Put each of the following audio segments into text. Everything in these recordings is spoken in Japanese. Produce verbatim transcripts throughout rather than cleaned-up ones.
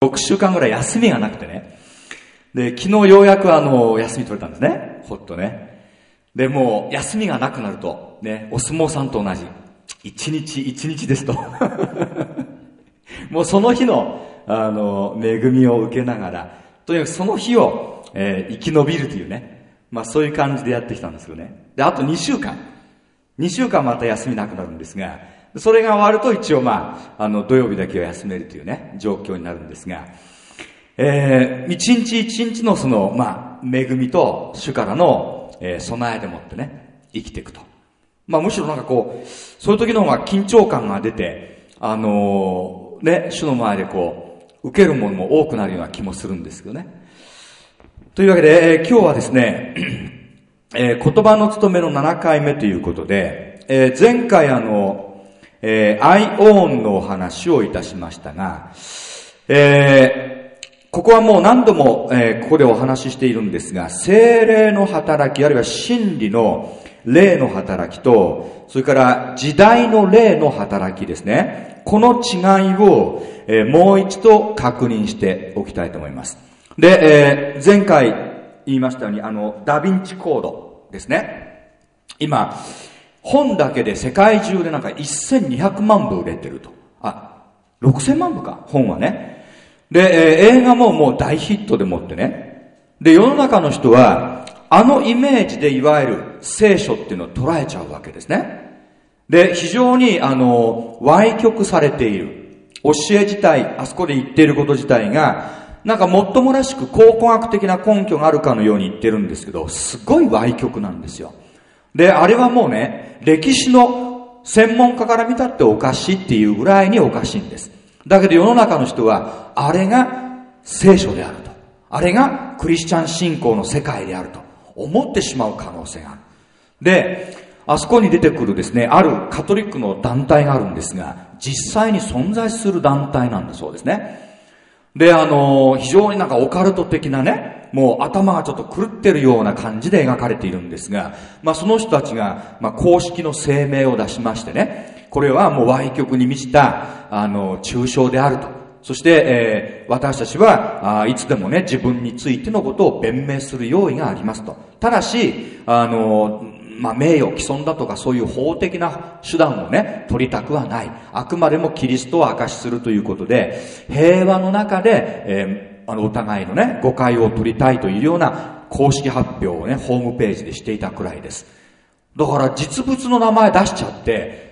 ろくしゅうかんぐらい休みがなくてね。で、昨日ようやくあの、休み取れたんですね。ほっとね。で、もう、休みがなくなると、ね、お相撲さんと同じ。一日一日ですと。もうその日の、あの、恵みを受けながら、とにかくその日を、えー、生き延びるというね。まあそういう感じでやってきたんですよね。で、あとにしゅうかん。にしゅうかんまた休みなくなるんですが、それが終わると一応まあ、あの、土曜日だけは休めるというね、状況になるんですが、えー、一日一日のその、まあ、恵みと主からの、えー、備えでもってね、生きていくと。まあむしろなんかこう、そういう時の方が緊張感が出て、あのー、ね、主の前でこう、受けるものも多くなるような気もするんですけどね。というわけで、えー、今日はですね、えー、言葉の務めのななかいめということで、えー、前回あの、えー、I own のお話をいたしましたが、えー、ここはもう何度も、えー、ここでお話ししているんですが、聖霊の働き、あるいは真理の霊の働きと、それから時代の霊の働きですね。この違いを、えー、もう一度確認しておきたいと思います。で、えー、前回言いましたように、あの、ダヴィンチコードですね。今、本だけで世界中でなんかせんにひゃくまんぶ売れてると。あ、ろくせんまんぶか、本はね。で、えー、映画ももう大ヒットでもってね。で、世の中の人は、あのイメージでいわゆる聖書っていうのを捉えちゃうわけですね。で、非常にあの、歪曲されている。教え自体、あそこで言っていること自体が、なんかもっともらしく考古学的な根拠があるかのように言ってるんですけど、すごい歪曲なんですよ。で、あれはもうね、歴史の専門家から見たっておかしいっていうぐらいにおかしいんです。だけど世の中の人は、あれが聖書であると。あれがクリスチャン信仰の世界であると思ってしまう可能性がある。で、あそこに出てくるですね、あるカトリックの団体があるんですが、実際に存在する団体なんだそうですね。で、あの、非常になんかオカルト的なね、もう頭がちょっと狂ってるような感じで描かれているんですが、まあその人たちが、まあ公式の声明を出しましてね、これはもう歪曲に満ちた、あの、抽象であると。そして、えー、私たちは、あいつでもね、自分についてのことを弁明する用意がありますと。ただし、あの、まあ、名誉毀損だとかそういう法的な手段をね、取りたくはない。あくまでもキリストを証しするということで、平和の中で、えー、あの、お互いのね、誤解を取りたいというような公式発表をね、ホームページでしていたくらいです。だから実物の名前出しちゃって、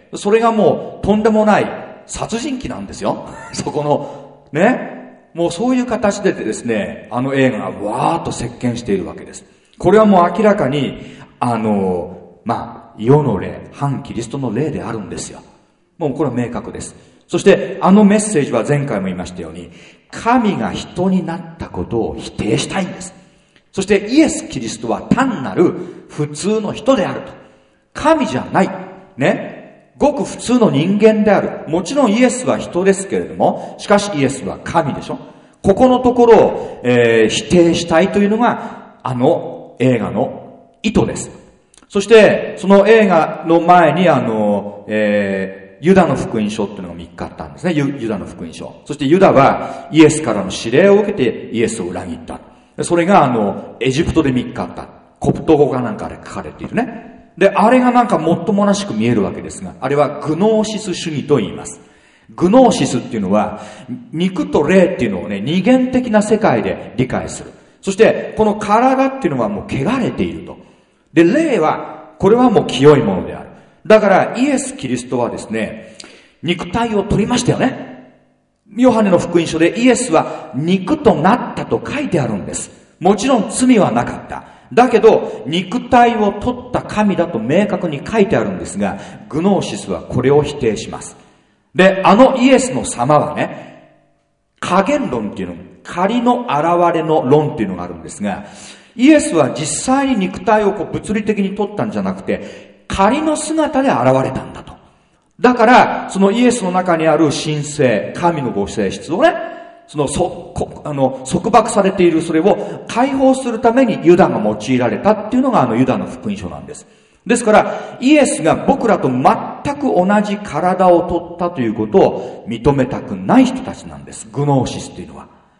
それがもうとんでもない殺人鬼なんですよ。そこの、ね。もうそういう形でですね、あの映画がわーっと席巻しているわけです。これはもう明らかに、あの、まあ、世の霊、反キリストの霊であるんですよ。もうこれは明確です。そして、あのメッセージは前回も言いましたように、神が人になったことを否定したいんです。そしてイエス・キリストは単なる普通の人であると。神じゃない。ね。ごく普通の人間である。もちろんイエスは人ですけれども、しかしイエスは神でしょ。ここのところを、えー、否定したいというのが、あの映画の意図です。そして、その映画の前にあの、えー、ユダの福音書っていうのがみっかあったんですね。ユ, ユダの福音書。そしてユダはイエスからの指令を受けてイエスを裏切った。それがあの、エジプトでみっかあった。コプト語かなんかで書かれているね。で、あれがなんかもっともらしく見えるわけですが、あれはグノーシス主義と言います。グノーシスっていうのは、肉と霊っていうのをね、二元的な世界で理解する。そして、この体っていうのはもう汚れていると。で、霊は、これはもう清いものである。だから、イエス・キリストはですね、肉体を取りましたよね。ヨハネの福音書でイエスは肉となったと書いてあるんです。もちろん罪はなかった。だけど、肉体を取った神だと明確に書いてあるんですが、グノーシスはこれを否定します。で、あのイエスの様はね、加減論っていうの、仮の現れの論っていうのがあるんですが、イエスは実際に肉体をこう物理的に取ったんじゃなくて、仮の姿で現れたんだと。だから、そのイエスの中にある神性、神のご性質をね、その、そ、こあの、束縛されているそれを解放するためにユダが用いられたっていうのがあのユダの福音書なんです。ですから、イエスが僕らと全く同じ体を取ったということを認めたくない人たちなんです。グノーシスというのは。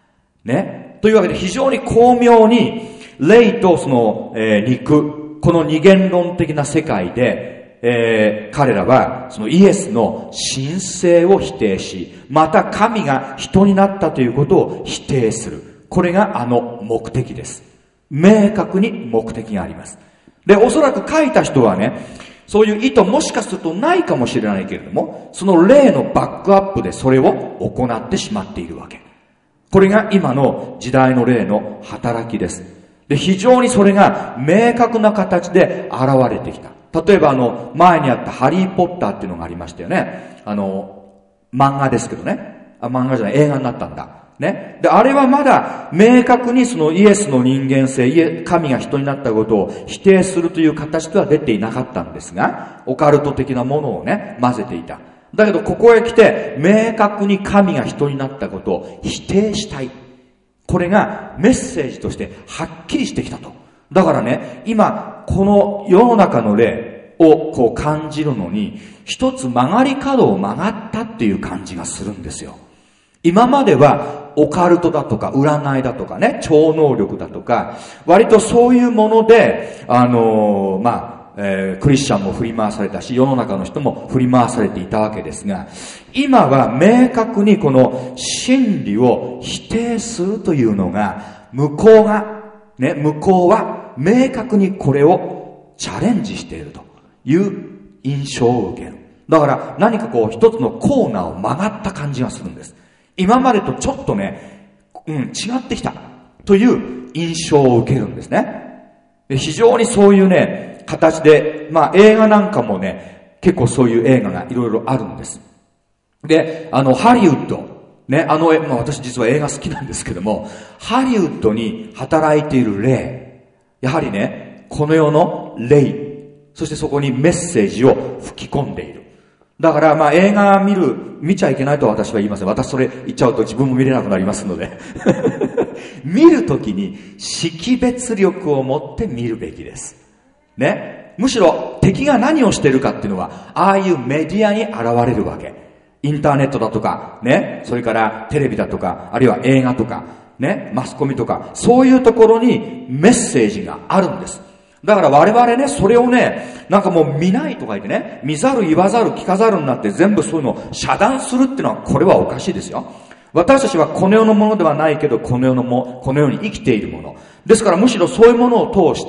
ね。というわけで非常に巧妙に、霊とその、えー、肉、この二元論的な世界で、えー、彼らはそのイエスの神性を否定し、また神が人になったということを否定する。これがあの目的です。明確に目的があります。で、おそらく書いた人はね、そういう意図もしかするとないかもしれないけれども、その霊のバックアップでそれを行ってしまっているわけ。これが今の時代の霊の働きです。で、非常にそれが明確な形で現れてきた。例えばあの、前にあったハリー・ポッターっていうのがありましたよね。あの、漫画ですけどね。あ、漫画じゃない、映画になったんだ。ね。で、あれはまだ明確にそのイエスの人間性、イエ神が人になったことを否定するという形では出ていなかったんですが、オカルト的なものをね、混ぜていた。だけどここへ来て、明確に神が人になったことを否定したい。これがメッセージとしてはっきりしてきたと。だからね、今、この世の中の霊をこう感じるのに、一つ曲がり角を曲がったっていう感じがするんですよ。今まではオカルトだとか占いだとかね、超能力だとか、割とそういうもので、あのー、まあ、えー、クリスチャンも振り回されたし、世の中の人も振り回されていたわけですが、今は明確にこの真理を否定するというのが、向こうが、ね、向こうは明確にこれをチャレンジしているという印象を受ける。だから何かこう一つのコーナーを曲がった感じがするんです。今までとちょっとね、うん、違ってきたという印象を受けるんですね。で、非常にそういうね、形で、まあ映画なんかもね、結構そういう映画がいろいろあるんです。で、あの、ハリウッド、ね、あの、まあ私実は映画好きなんですけども、ハリウッドに働いている霊、やはりね、この世の霊、そしてそこにメッセージを吹き込んでいる。だからまあ映画見る、見ちゃいけないとは私は言いません。私それ言っちゃうと自分も見れなくなりますので。見るときに識別力を持って見るべきです。ね。むしろ敵が何をしているかっていうのは、ああいうメディアに現れるわけ。インターネットだとか、ね。それからテレビだとか、あるいは映画とか、ね。マスコミとか、そういうところにメッセージがあるんです。だから我々ね、それをね、なんかもう見ないとか言ってね、見ざる言わざる聞かざるになって全部そういうのを遮断するっていうのは、これはおかしいですよ。私たちはこの世のものではないけど、この世のも、この世に生きているもの。ですからむしろそういうものを通して、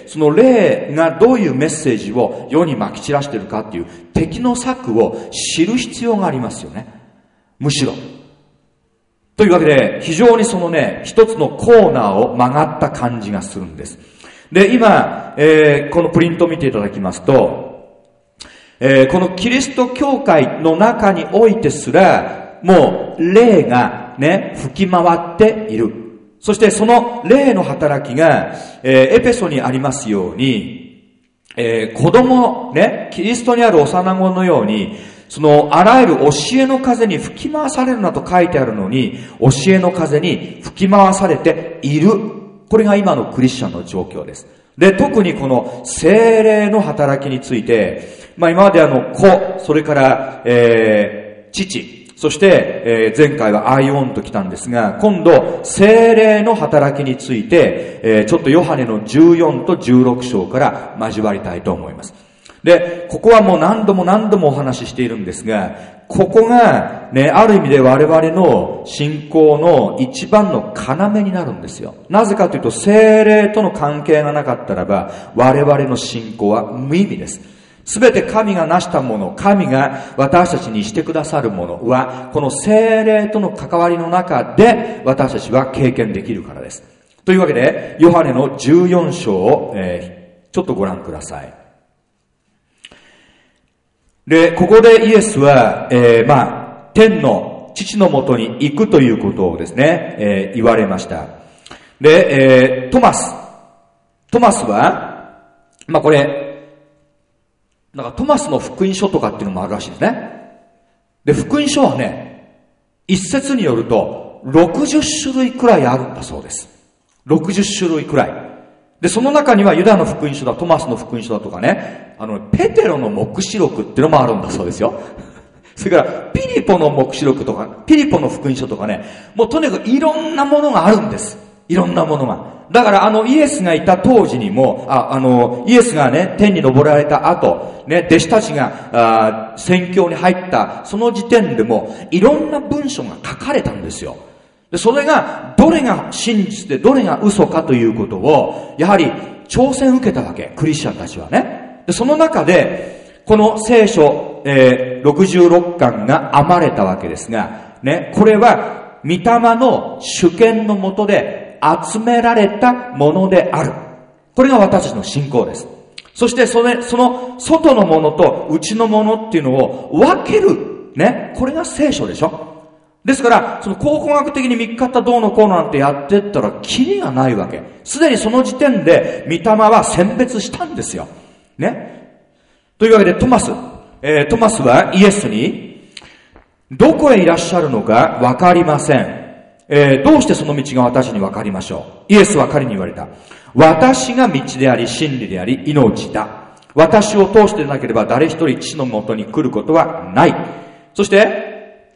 その霊がどういうメッセージを世に撒き散らしているかっていう敵の策を知る必要がありますよね。むしろ。というわけで、非常にそのね、一つのコーナーを曲がった感じがするんです。で、今、えー、このプリントを見ていただきますと、えー、このキリスト教会の中においてすら、もう霊がね、吹き回っている。そしてその霊の働きが、えー、エペソにありますように、えー、子供、ね、キリストにある幼子のように、そのあらゆる教えの風に吹き回されるなと書いてあるのに、教えの風に吹き回されている。これが今のクリスチャンの状況です。で、特にこの聖霊の働きについて、まあ今まであの子、それから、えー、父、そして、えー、前回はアイオンと来たんですが、今度聖霊の働きについて、えー、ちょっとヨハネのじゅうよんとじゅうろく章から交わりたいと思います。で、ここはもう何度も何度もお話ししているんですが、ここがね、ある意味で我々の信仰の一番の要になるんですよ。なぜかというと、聖霊との関係がなかったらば、我々の信仰は無意味です。すべて神が成したもの、神が私たちにしてくださるものは、この聖霊との関わりの中で私たちは経験できるからです。というわけで、ヨハネのじゅうよん章を、えー、ちょっとご覧ください。で、ここでイエスは、えー、まあ、天の父のもとに行くということをですね、えー、言われました。で、えー、トマス。トマスは、まあこれ、なんかトマスの福音書とかっていうのもあるらしいですね。で、福音書はね、一説によると、ろくじゅっ種類くらいあるんだそうです。ろくじゅっ種類くらい。で、その中にはユダの福音書だ、トマスの福音書だとかね、あの、ペテロの黙示録っていうのもあるんだそうですよ。 それから、ピリポの黙示録とか、ピリポの福音書とかね、もうとにかくいろんなものがあるんです。いろんなものが。だからあのイエスがいた当時にも、あ、あの、イエスがね、天に昇られた後、ね、弟子たちが、あ宣教に入った、その時点でも、いろんな文章が書かれたんですよ。で、それが、どれが真実で、どれが嘘かということを、やはり、挑戦受けたわけ。クリスチャンたちはね。で、その中で、この聖書、えー、ろくじゅうろっかんが編まれたわけですが、ね、これは、御霊の主権のもとで集められたものである。これが私たちの信仰です。そしてそれ、その外のものと内のものっていうのを分ける。ね。これが聖書でしょ。ですから、その考古学的に見っかったどうのこうのなんてやってったらキリがないわけ。すでにその時点で御霊は選別したんですよ。ね。というわけでトマス、えー、トマスはイエスに、どこへいらっしゃるのかわかりません。えー、どうしてその道が私にわかりましょう。イエスは彼に言われた。私が道であり、真理であり、命だ。私を通してでなければ誰一人父のもとに来ることはない。そして、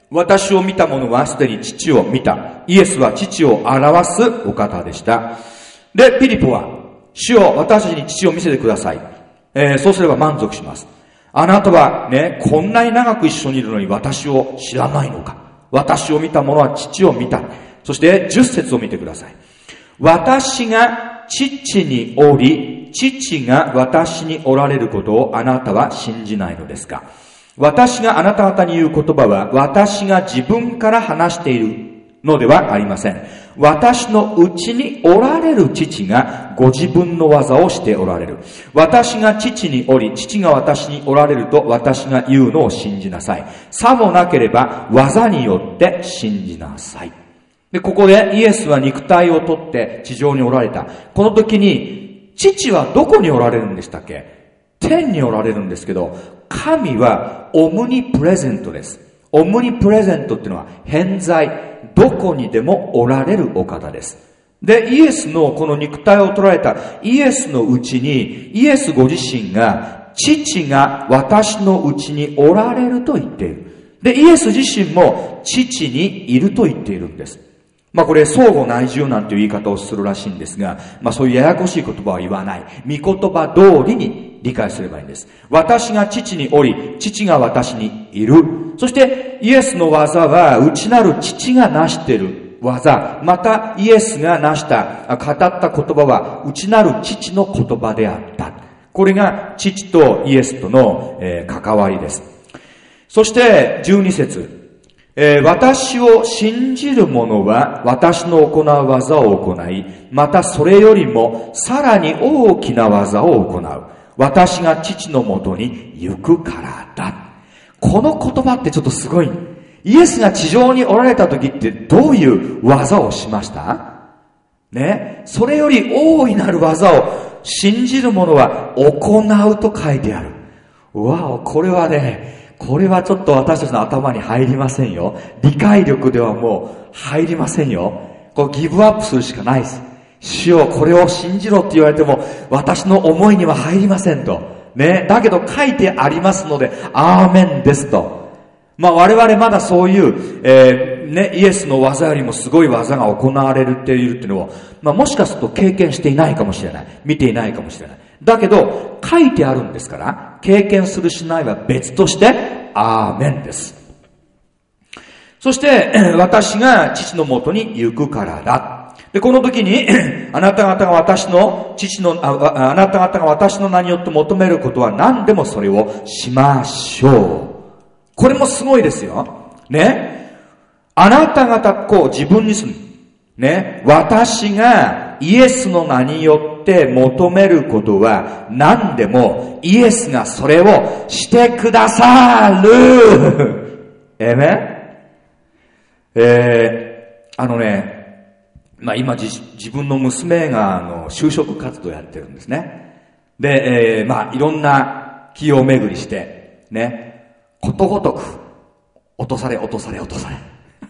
私を見た者はすでに父を見た。イエスは父を表すお方でした。で、ピリポは、主よ、私たちに父を見せてください。えー、そうすれば満足します。あなたはね、こんなに長く一緒にいるのに私を知らないのか。私を見た者は父を見た。そして十節を見てください。私が父におり、父が私におられることをあなたは信じないのですか。私があなた方に言う言葉は、私が自分から話しているのではありません。私のうちにおられる父がご自分の技をしておられる。私が父におり、父が私におられると私が言うのを信じなさい。さもなければ技によって信じなさい。で、ここでイエスは肉体をとって地上におられた。この時に、父はどこにおられるんでしたっけ？天におられるんですけど、神はオムニプレゼントです。オムニプレゼントっていうのは偏在、どこにでもおられるお方です。で、イエスのこの肉体を取られたイエスのうちに、イエスご自身が、父が私のうちにおられると言っている。で、イエス自身も父にいると言っているんです。まあこれ相互内住なんていう言い方をするらしいんですが、まあそういうややこしい言葉は言わない。御言葉通りに理解すればいいんです。私が父におり、父が私にいる。そしてイエスの技は内なる父が成している技。またイエスが成した、語った言葉は内なる父の言葉であった。これが父とイエスとの、えー、関わりです。そしてじゅうに節。えー、私を信じる者は私の行う技を行い、またそれよりもさらに大きな技を行う。私が父のもとに行くからだ。この言葉ってちょっとすごい。イエスが地上におられた時ってどういう技をしましたね。それより大いなる技を信じる者は行うと書いてある。うわお、これはね、これはちょっと私たちの頭に入りませんよ。理解力ではもう入りませんよ。こうギブアップするしかないです。主よ、これを信じろって言われても私の思いには入りませんと。ね。だけど書いてありますので、アーメンですと。まあ我々まだそういう、えー、ね、イエスの技よりもすごい技が行われるっていうっていうのを、まあもしかすると経験していないかもしれない。見ていないかもしれない。だけど、書いてあるんですから、経験するしないは別として、アーメンです。そして、私が父のもとに行くからだ。で、この時に、あなた方が私の、父のあ、あなた方が私の名によって求めることは何でもそれをしましょう。これもすごいですよ。ね。あなた方、こう自分にする。ね。私がイエスの名によって求めることは何でもイエスがそれをしてくださる。えめえー、あのね、まあ今自、自分の娘があの就職活動やってるんですね。で、えー、まあいろんな企業巡りして、ね、ことごとく落とされ落とされ落とされ。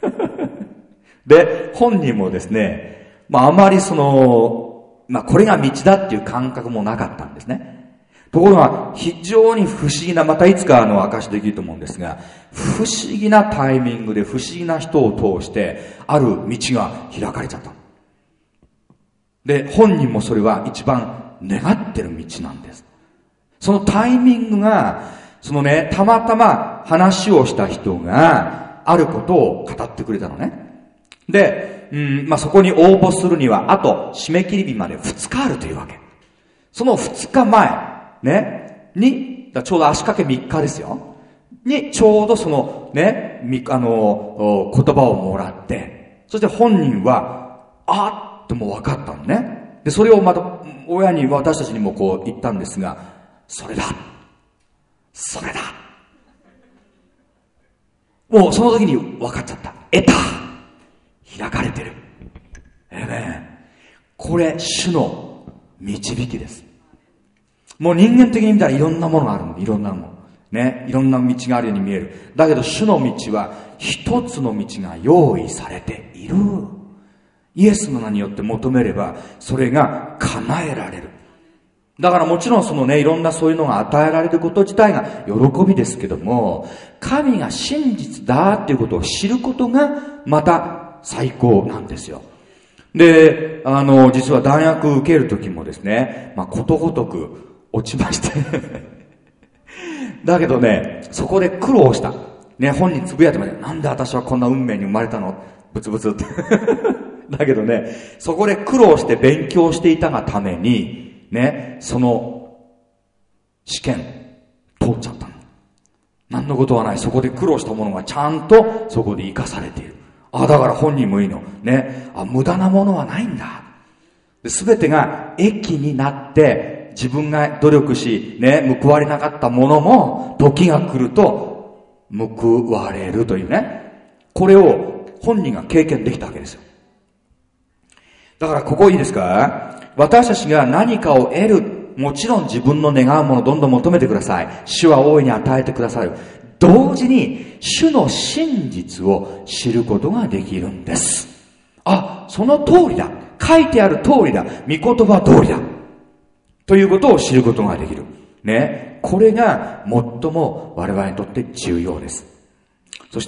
で、本人もですね、まああまりその、まあこれが道だっていう感覚もなかったんですね。ところが非常に不思議な、またいつかあの証しできると思うんですが、 不思議なタイミングで不思議な人を通してある道が開かれちゃった。で、本人もそれは一番願ってる道なんです。そのタイミングが、そのね、たまたま話をした人があることを語ってくれたのね。で、うん、まあ、そこに応募するにはあと締め切り日までふつかあるというわけ。そのふつかまえ、ね、に、ちょうど足掛けみっかですよ。に、ちょうどそのね、み、あの、言葉をもらって、そして本人は、あーってもう分かったのね。で、それをまた、親に、私たちにもこう言ったんですが、それだ。それだ。もうその時に分かっちゃった。得た。開かれてる。ええね。これ、主の導きです。もう人間的に見たらいろんなものがあるの。いろんなもの。ね。いろんな道があるように見える。だけど主の道は一つの道が用意されている。イエスの名によって求めれば、それが叶えられる。だからもちろんそのね、いろんなそういうのが与えられること自体が喜びですけども、神が真実だっていうことを知ることがまた最高なんですよ。で、あの、実は大学受けるときもですね、まあ、ことごとく落ちましてだけどね、そこで苦労した。ね、本人つぶやいてました。なんで私はこんな運命に生まれたの？ブツブツって。だけどね、そこで苦労して勉強していたがために、ね、その試験通っちゃったの。何のことはない。そこで苦労したものがちゃんとそこで生かされている。あ、だから本人もいいの。ね。あ、無駄なものはないんだ。すべてが益になって、自分が努力し、ね、報われなかったものも、時が来ると、報われるというね。これを本人が経験できたわけですよ。だからここいいですか？私たちが何かを得る、もちろん自分の願うものをどんどん求めてください。主は大いに与えてくださる。同時に、主の真実を知ることができるんです。あ、その通りだ。書いてある通りだ。御言葉通りだ。ということを知ることができる。ね。これが最も我々にとって重要です。そして、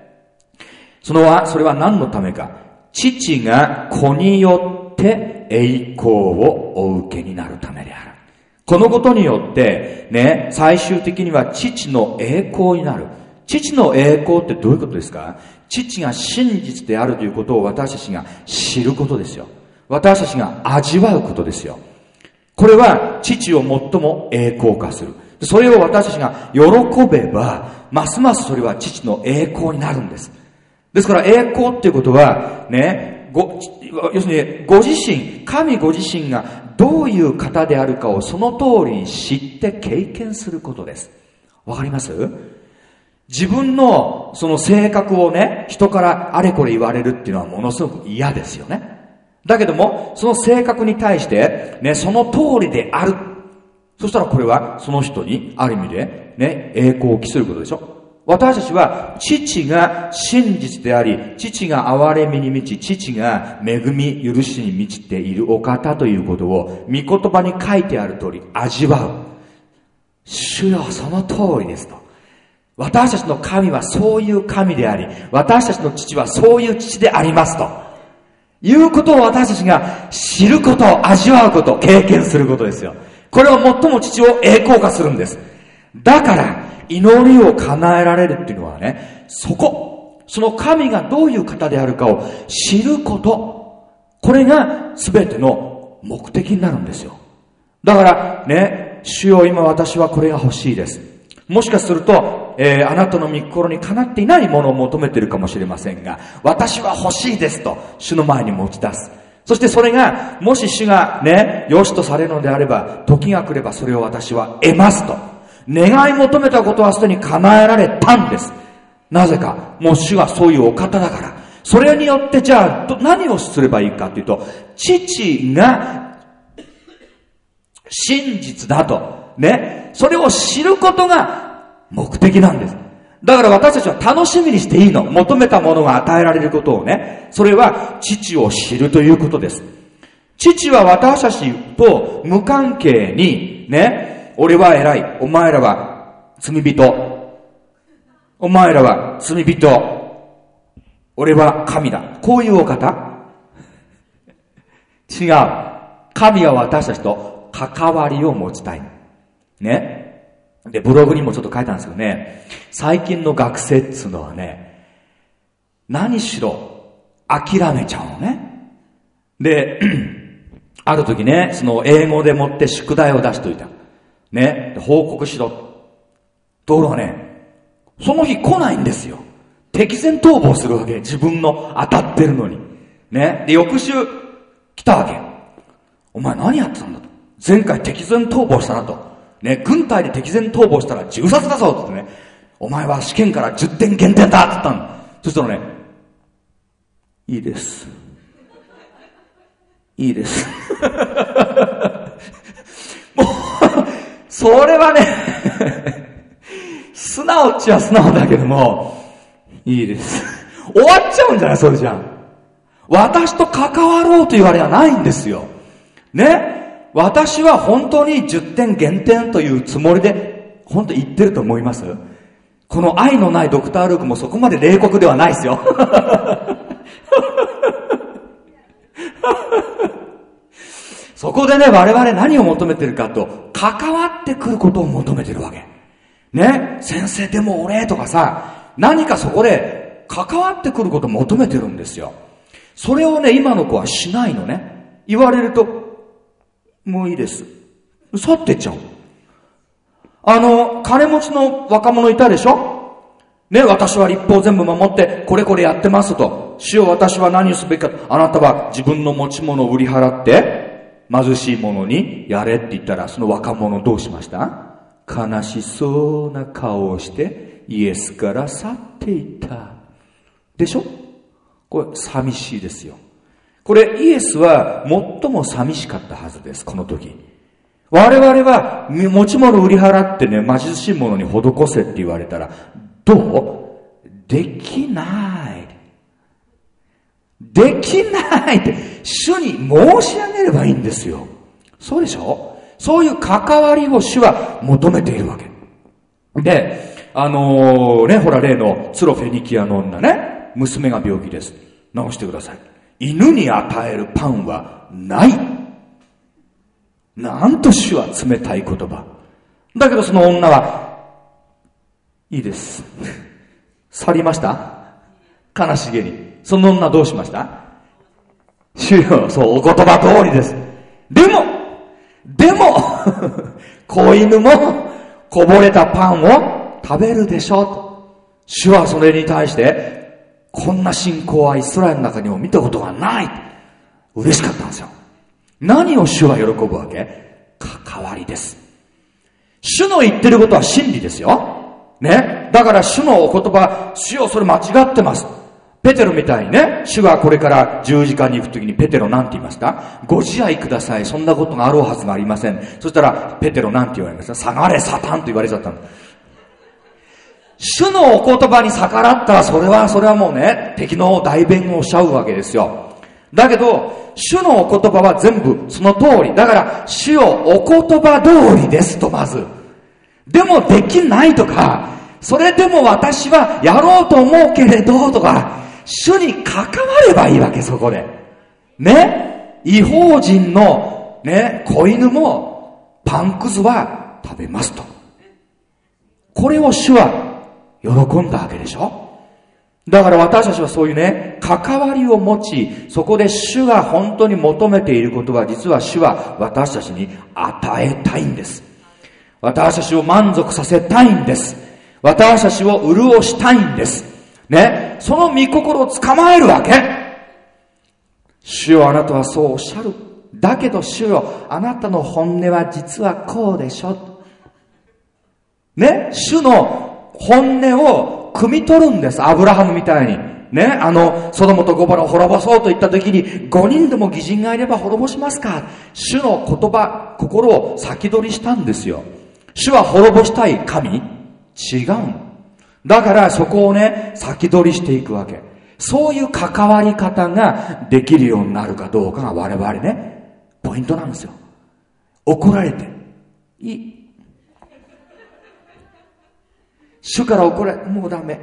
その、それは何のためか。父が子によって栄光をお受けになるためである。このことによって、ね、最終的には父の栄光になる。父の栄光ってどういうことですか？父が真実であるということを私たちが知ることですよ。私たちが味わうことですよ。これは父を最も栄光化する。それを私たちが喜べば、ますますそれは父の栄光になるんです。ですから栄光っていうことは、ね、ご、要するにご自身、神ご自身がどういう方であるかをその通りに知って経験することです。わかります？自分のその性格をね、人からあれこれ言われるっていうのはものすごく嫌ですよね。だけども、その性格に対して、ね、その通りである。そしたらこれはその人にある意味でね、栄光を期することでしょ。私たちは父が真実であり、父が憐れみに満ち、父が恵み許しに満ちているお方ということを御言葉に書いてある通り味わう。主よ、その通りですと。私たちの神はそういう神であり、私たちの父はそういう父でありますということを私たちが知ること、味わうこと、経験することですよ。これは最も父を栄光化するんです。だから祈りを叶えられるっていうのはね、そこ、その神がどういう方であるかを知ること、これが全ての目的になるんですよ。だからね、主よ、今私はこれが欲しいです。もしかすると、えー、あなたの御心にかなっていないものを求めているかもしれませんが、私は欲しいですと主の前に持ち出す。そしてそれが、もし主がね、良しとされるのであれば、時が来ればそれを私は得ますと。願い求めたことはすでに叶えられたんです。なぜか、もう主がそういうお方だから。それによってじゃあ、何をすればいいかというと、父が真実だと。ね。それを知ることが目的なんです。だから私たちは楽しみにしていいの。求めたものが与えられることをね。それは父を知るということです。父は私たちと無関係にね、俺は偉い、お前らは罪人、 お前らは罪人。俺は神だ。こういうお方？違う。神は私たちと関わりを持ちたい。ね。で、ブログにもちょっと書いたんですけどね、最近の学生っつうのはね、何しろ諦めちゃうのね。で、ある時ね、その英語でもって宿題を出しといた。ね。で報告しろ。ところがね、その日来ないんですよ。敵前逃亡するわけ。自分の当たってるのに。ね。で、翌週来たわけ。お前何やってたんだと。前回敵前逃亡したなと。ね、軍隊で敵前逃亡したら銃殺だぞってね。お前は試験からじゅってん減点だって言ったの。そしたらね、いいです。いいです。もう、それはね、素直っちゃ素直だけども、いいです。終わっちゃうんじゃないそれじゃん。私と関わろうと言われはないんですよ。ね。私は本当にじゅってん減点というつもりで、本当言ってると思います？この愛のないドクター・ルークもそこまで冷酷ではないですよ。そこでね、我々何を求めてるかと、関わってくることを求めてるわけ。ね。先生でも俺とかさ、何かそこで関わってくることを求めてるんですよ。それをね、今の子はしないのね。言われると、もういいです。去ってっちゃう。あの、金持ちの若者いたでしょ？ね、私は立法全部守って、これこれやってますと。主よ、私は何をすべきか。あなたは自分の持ち物を売り払って、貧しい者にやれって言ったら、その若者どうしました？悲しそうな顔をして、イエスから去っていった。でしょ？これ、寂しいですよ。これ、イエスは最も寂しかったはずです、この時。我々は、持ち物売り払ってね、貧しい者に施せって言われたら、どう？できない。できないって、主に申し上げればいいんですよ。そうでしょ？そういう関わりを主は求めているわけ。で、あのー、ね、ほら、例のツロフェニキアの女ね、娘が病気です。治してください。犬に与えるパンはない。なんと主は冷たい言葉。だけどその女は、いいです。去りました？悲しげに。その女どうしました？主よ、そう、お言葉通りです。でも、でも、子犬もこぼれたパンを食べるでしょうと。主はそれに対して、こんな信仰はイスラエルの中にも見たことがない。嬉しかったんですよ。何を主は喜ぶわけ？関わりです。主の言ってることは真理ですよ。ね。だから主のお言葉、主よそれ間違ってます。ペテロみたいにね、主がこれから十字架に行くときにペテロなんて言いました？ご自愛ください。そんなことがあろうはずがありません。そしたらペテロなんて言われました？下がれサタンと言われちゃったの。主のお言葉に逆らったら、それは、それはもうね、敵の代弁をしちゃうわけですよ。だけど、主のお言葉は全部その通り。だから、主よお言葉通りですと、まず。でもできないとか、それでも私はやろうと思うけれど、とか、主に関わればいいわけ、そこで。ね。異邦人の、ね、子犬も、パンくずは食べますと。これを主は、喜んだわけでしょ。だから私たちはそういうね、関わりを持ち、そこで主が本当に求めていることは、実は主は私たちに与えたいんです。私たちを満足させたいんです。私たちを潤したいんです。ね。その御心を捕まえるわけ。主よ、あなたはそうおっしゃる。だけど主よ、あなたの本音は実はこうでしょ。ね。主の本音を汲み取るんです。アブラハムみたいに。ね。あの、ソドムとゴモラを滅ぼそうと言った時に、ごにんでも義人がいれば滅ぼしますか。主の言葉、心を先取りしたんですよ。主は滅ぼしたい神？違う。だからそこをね、先取りしていくわけ。そういう関わり方ができるようになるかどうかが我々ね、ポイントなんですよ。怒られて、いい。 主から怒られ、もうダメ。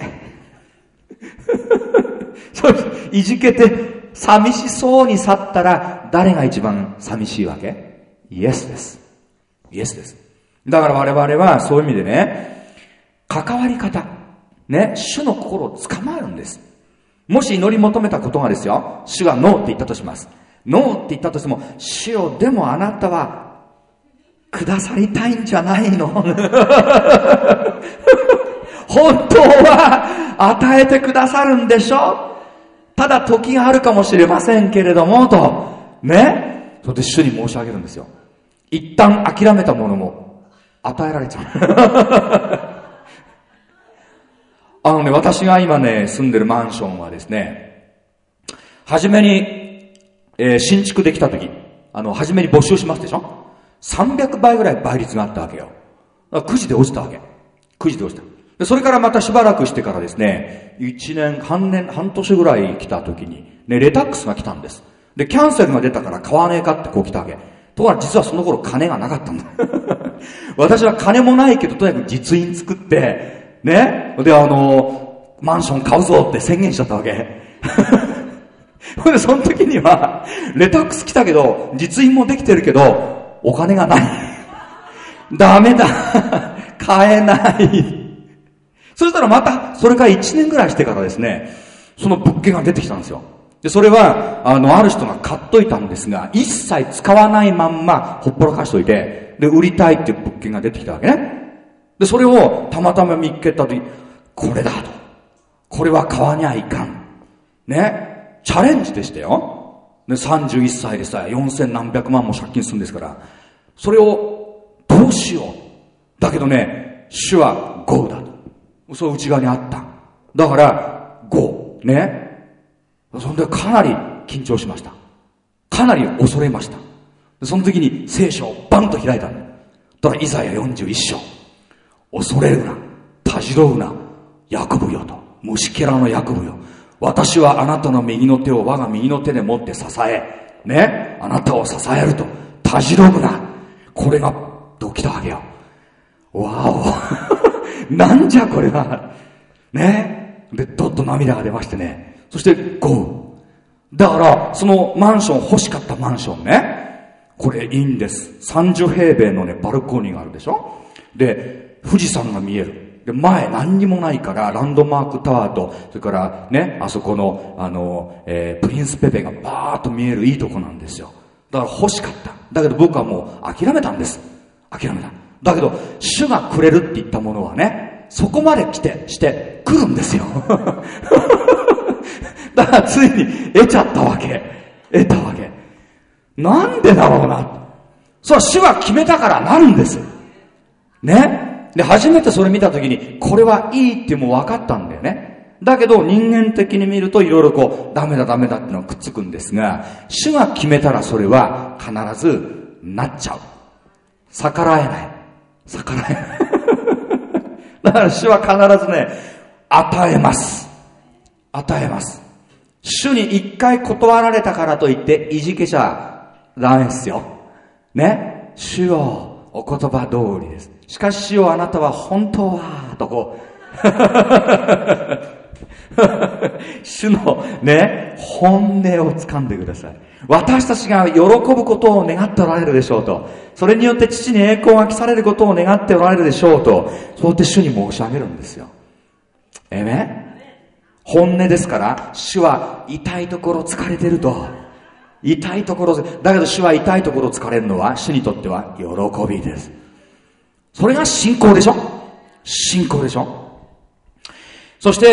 そういじけて寂しそうに去ったら誰が一番寂しいわけ？イエスです。イエスです。だから我々はそういう意味でね、関わり方、ね、主の心を捕まえるんです。もし祈り求めたことがですよ、主がノーって言ったとします。ノーって言ったとしても、主よ、でもあなたはくださりたいんじゃないの？本当は与えてくださるんでしょ？ただ時があるかもしれませんけれども、と。ね。それで主に申し上げるんですよ。一旦諦めたものも与えられちゃう。あのね、私が今ね、住んでるマンションはですね、初めに、えー、新築できた時、あの、初めに募集しますでしょ？さんびゃくばいぐらい倍率があったわけよ。くじで落ちたわけ。くじで落ちた。で、それからまたしばらくしてからですね、いちねん、半年、半年ぐらい来た時に、ね、レタックスが来たんです。で、キャンセルが出たから買わねえかってこう来たわけ。ところが実はその頃金がなかったんだ。私は金もないけど、とにかく実印作って、ね。で、あの、マンション買うぞって宣言しちゃったわけ。ほんで、その時には、レタックス来たけど、実印もできてるけど、お金がない。ダメだ。買えない。そしたらまた、それからいちねんぐらいしてからですね、その物件が出てきたんですよ。で、それは、あの、ある人が買っといたんですが、一切使わないまんま、ほっぽらかしといて、で、売りたいっていう物件が出てきたわけね。で、それをたまたま見っけたとき、これだと。これは買わにゃいかん。ね。チャレンジでしたよ。ね、さんじゅういっさいでさ、よんせんなんびゃくまんも借金するんですから。それを、どうしよう。だけどね、主はゴーだと。そう内側にあった。だから、ゴー。ね。そんでかなり緊張しました。かなり恐れました。その時に聖書をバンと開いた。だからイザヤよんじゅういっしょう。恐れるな、たじろうな、ヤコブよと、虫けらのヤコブよ。私はあなたの右の手を我が右の手で持って支え、ね、あなたを支えると、たじろうな。これが、どう来たわけよ。わお。なんじゃこれは。ね。で、どっと涙が出ましてね。そして、ゴー。だから、そのマンション、欲しかったマンションね。これいいんです。さんじゅうへいべいのね、バルコニーがあるでしょ。で、富士山が見える。で、前何にもないから、ランドマークタワーと、それからね、あそこの、あの、えー、プリンスペペがバーッと見えるいいとこなんですよ。だから欲しかった。だけど僕はもう諦めたんです。諦めた。だけど、主がくれるって言ったものはね、そこまで来て、して来るんですよ。だからついに得ちゃったわけ。得たわけ。なんでだろうな。それは主が決めたからなるんです。ね。で、初めてそれ見たときに、これはいいってもう分かったんだよね。だけど人間的に見るといろいろこう、ダメだダメだってのがくっつくんですが、主が決めたらそれは必ずなっちゃう。逆らえない。逆らえない。だから主は必ずね、与えます。与えます。主に一回断られたからといっていじけちゃダメですよ。ね。主よ、お言葉通りです。しかし主よ、あなたは本当は、とこう。主のね、本音を掴んでください。私たちが喜ぶことを願っておられるでしょうと。それによって父に栄光が来されることを願っておられるでしょうと。そうやって主に申し上げるんですよ。えめ本音ですから、主は痛いところ疲れてると。痛いところ、だけど主は痛いところ疲れるのは、主にとっては喜びです。それが信仰でしょ？信仰でしょ？そして、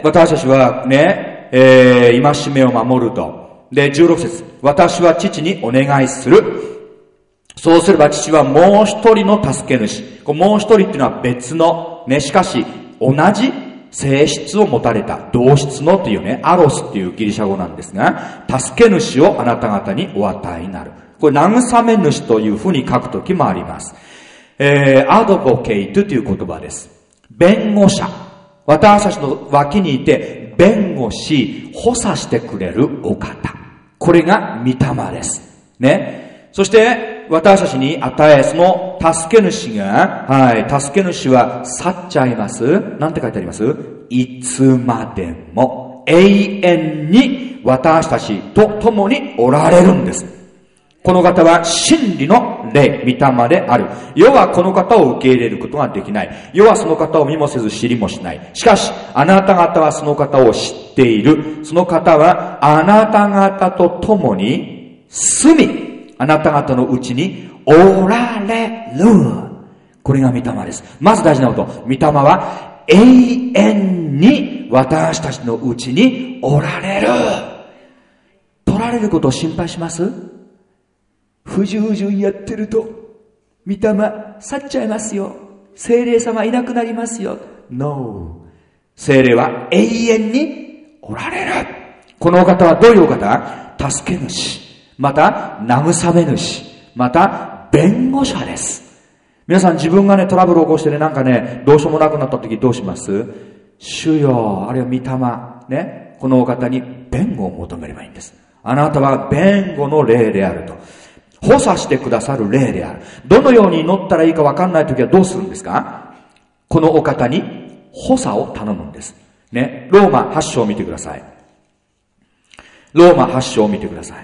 私たちはね、えー、戒めを守ると。で、じゅうろくせつ。私は父にお願いする。そうすれば父はもう一人の助け主。こうもう一人っていうのは別の、ね、しかし、同じ性質を持たれた、同質のというね、アロスっていうギリシャ語なんですが、助け主をあなた方にお与えになる。これ、慰め主というふうに書くときもあります。えー、アドボケイトという言葉です。弁護者。私たちの脇にいて、弁護し、補佐してくれるお方。これが御霊です。ね。そして、 私たちに与え、その助け主が、はい、助け主は去っちゃいます。なんて書いてあります？いつまでも永遠に私たちと共におられるんです。この方は真理の霊、御霊である。世はこの方を受け入れることができない。世はその方を見もせず知りもしない。しかし、あなた方はその方を知っている。その方はあなた方と共に住み、あなた方のうちにおられる。これが御霊です。まず大事なこと。御霊は永遠に私たちのうちにおられる。取られることを心配します？不従順やってると、御霊去っちゃいますよ。聖霊様いなくなりますよ。No。聖霊は永遠におられる。このお方はどういうお方？助け主。また、慰め主。また、弁護者です。皆さん自分がね、トラブルを起こしてね、なんかね、どうしようもなくなった時どうします？主よ、あるいは御霊、ね、このお方に弁護を求めればいいんです。あなたは弁護の霊であると。補佐してくださる霊である。どのように祈ったらいいか分かんないときはどうするんですか？このお方に補佐を頼むんです。ね。ローマはち章を見てください。ローマはち章を見てください。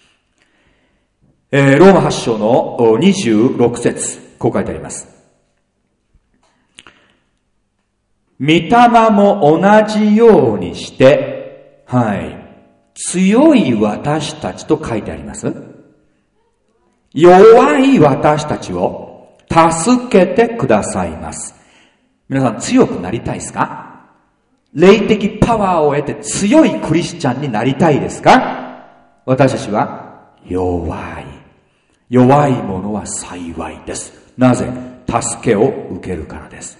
えー、ローマはち章のにじゅうろく節、こう書いてあります。御霊も同じようにして、はい、強い私たちと書いてあります。弱い私たちを助けてくださいます。皆さん強くなりたいですか？霊的パワーを得て強いクリスチャンになりたいですか？私たちは弱い。弱い者は幸いです。なぜ？助けを受けるからです。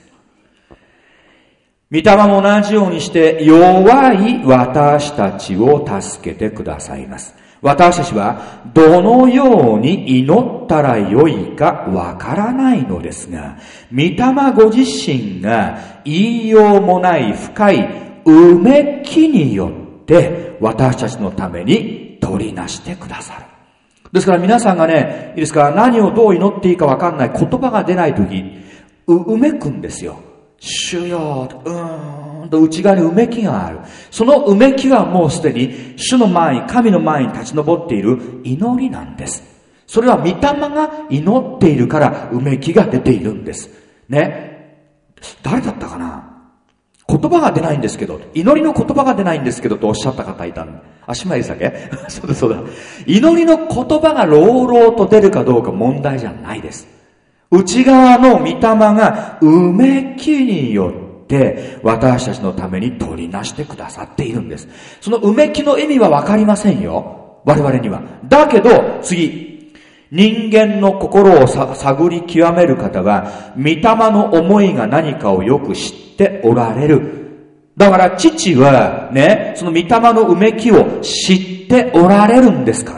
御霊も同じようにして弱い私たちを助けてくださいます。私たちはどのように祈ったらよいかわからないのですが、御霊ご自身が言いようもない深いうめきによって私たちのために取りなしてくださる。ですから皆さんがね、いいですか、何をどう祈っていいかわかんない、言葉が出ないとき、う、うめくんですよ。主よ、うーんと内側にうめきがある。そのうめきはもうすでに主の前に、神の前に立ち上っている祈りなんです。それは御霊が祈っているからうめきが出ているんです。ね。誰だったかな？言葉が出ないんですけど、祈りの言葉が出ないんですけどとおっしゃった方いたんで。あ、姉妹でしたっけ？そうだそうだ。祈りの言葉が朗々と出るかどうか問題じゃないです。内側の御霊がうめきによって私たちのために取りなしてくださっているんです。そのうめきの意味はわかりませんよ。我々には。だけど、次。人間の心をさ探り極める方は、御霊の思いが何かをよく知っておられる。だから父はね、その御霊のうめきを知っておられるんですから、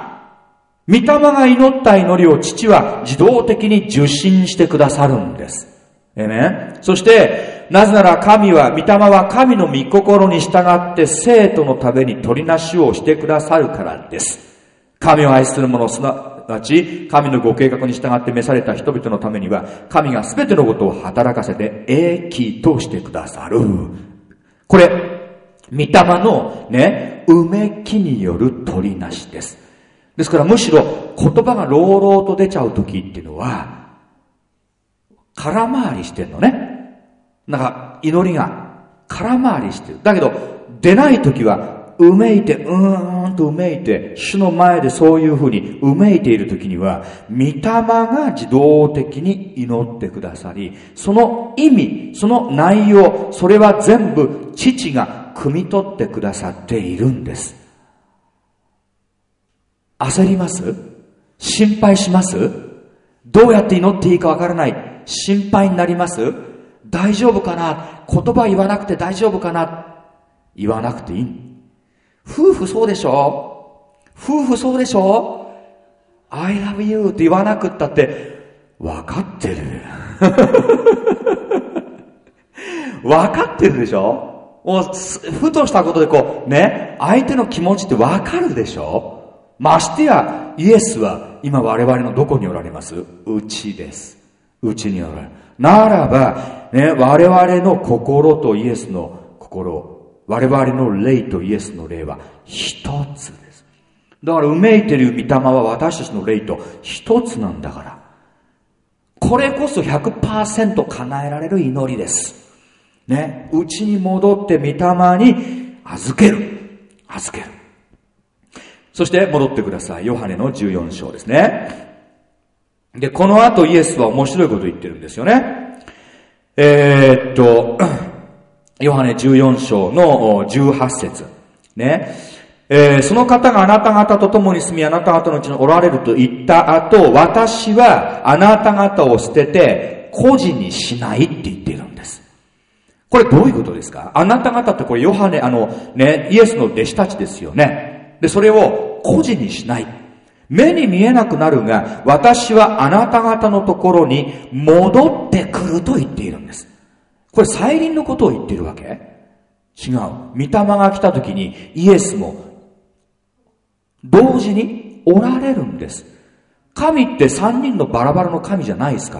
御霊が祈った祈りを父は自動的に受信してくださるんです。えめ。そして、なぜなら神は、御霊は神の御心に従って生徒のために取りなしをしてくださるからです。神を愛する者、すなわち神のご計画に従って召された人々のためには、神がすべてのことを働かせて益としてくださる。これ、御霊のね、うめきによる取りなしです。ですからむしろ言葉が朗々と出ちゃう時っていうのは空回りしてるのね。なんか祈りが空回りしてる。だけど出ない時はうめいてうーんとうめいて、主の前でそういうふうにうめいている時には御霊が自動的に祈ってくださり、その意味、その内容、それは全部父が汲み取ってくださっているんです。焦ります？心配します？どうやって祈っていいかわからない。心配になります？大丈夫かな？言葉言わなくて大丈夫かな？言わなくていい。夫婦そうでしょ？夫婦そうでしょ？ I love you って言わなくったって分かってる。分かってるでしょ？もうふとしたことでこうね、相手の気持ちって分かるでしょ？ましてや、 イエスは今我々のどこにおられます？うちです。うちにおられる。ならば、ね、我々の心とイエスの心、我々の霊とイエスの霊は一つです。だから、うめいてる御霊は私たちの霊と一つなんだから。これこそ ひゃくパーセント 叶えられる祈りです。ね。うちに戻って御霊に預ける。預ける。そして戻ってください。ヨハネのじゅうよん章ですね。で、この後イエスは面白いことを言ってるんですよね。えー、っと、ヨハネじゅうよん章のじゅうはち節。ね。えー、その方があなた方と共に住み、あなた方のうちにおられると言った後、私はあなた方を捨てて孤児にしないって言っているんです。これどういうことですか？あなた方ってこれヨハネ、あのね、イエスの弟子たちですよね。で、それを孤児にしない。目に見えなくなるが、私はあなた方のところに戻ってくると言っているんです。これ再臨のことを言っているわけ？違う。御霊が来た時にイエスも同時におられるんです。神って三人のバラバラの神じゃないですから、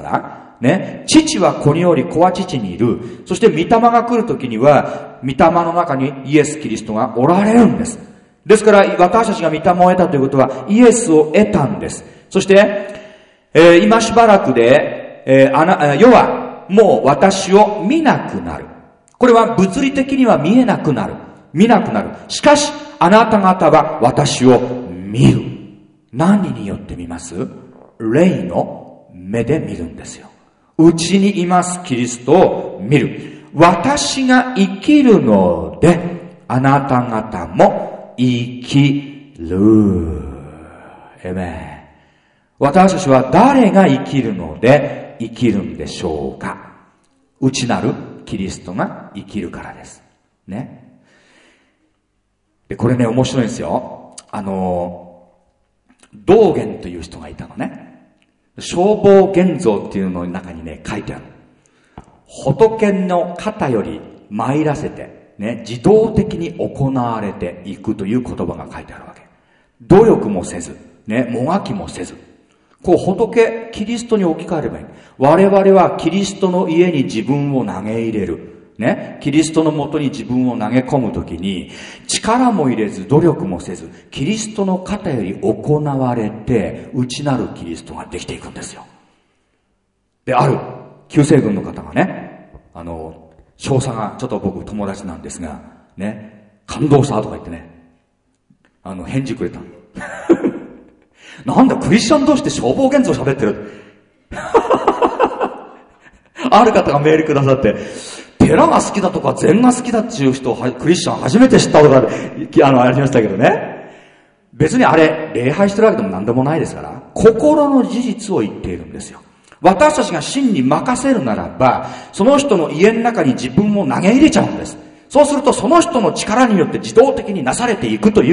ね。父は子におり、子は父にいる。そして御霊が来る時には、御霊の中にイエス・キリストがおられるんです。ですから、私たちが御霊を得たということは、イエスを得たんです。そして、えー、今しばらくで、えー、あな、世はもう私を見なくなる。これは物理的には見えなくなる。見なくなる。しかし、あなた方は私を見る。何によって見ます？霊の目で見るんですよ。うちにいますキリストを見る。私が生きるので、あなた方も生きる。エメン。私たちは誰が生きるので生きるんでしょうか？内なるキリストが生きるからです。ね。で、これね、面白いんですよ。あの、道元という人がいたのね。消防現像っていうのの中にね、書いてある。仏の肩より参らせて、ね、自動的に行われていくという言葉が書いてあるわけ。努力もせず、ね、もがきもせず。こう、仏、キリストに置き換えればいい。我々はキリストの家に自分を投げ入れる。ね、キリストのもとに自分を投げ込むときに、力も入れず努力もせず、キリストの肩より行われて、内なるキリストができていくんですよ。で、ある、救世軍の方がね、あの、少佐が、ちょっと僕友達なんですが、ね、感動したとか言ってね、あの、返事くれた。なんだ、クリスチャン同士で消防現像喋ってる。ある方がメールくださって、寺が好きだとか禅が好きだっていう人をクリスチャン初めて知ったとか、あの、ありましたけどね。別にあれ、礼拝してるわけでも何でもないですから、心の事実を言っているんですよ。私たちが真に任せるならば、その人の家の中に自分を投げ入れちゃうんです。そうするとその人の力によって自動的になされていくという、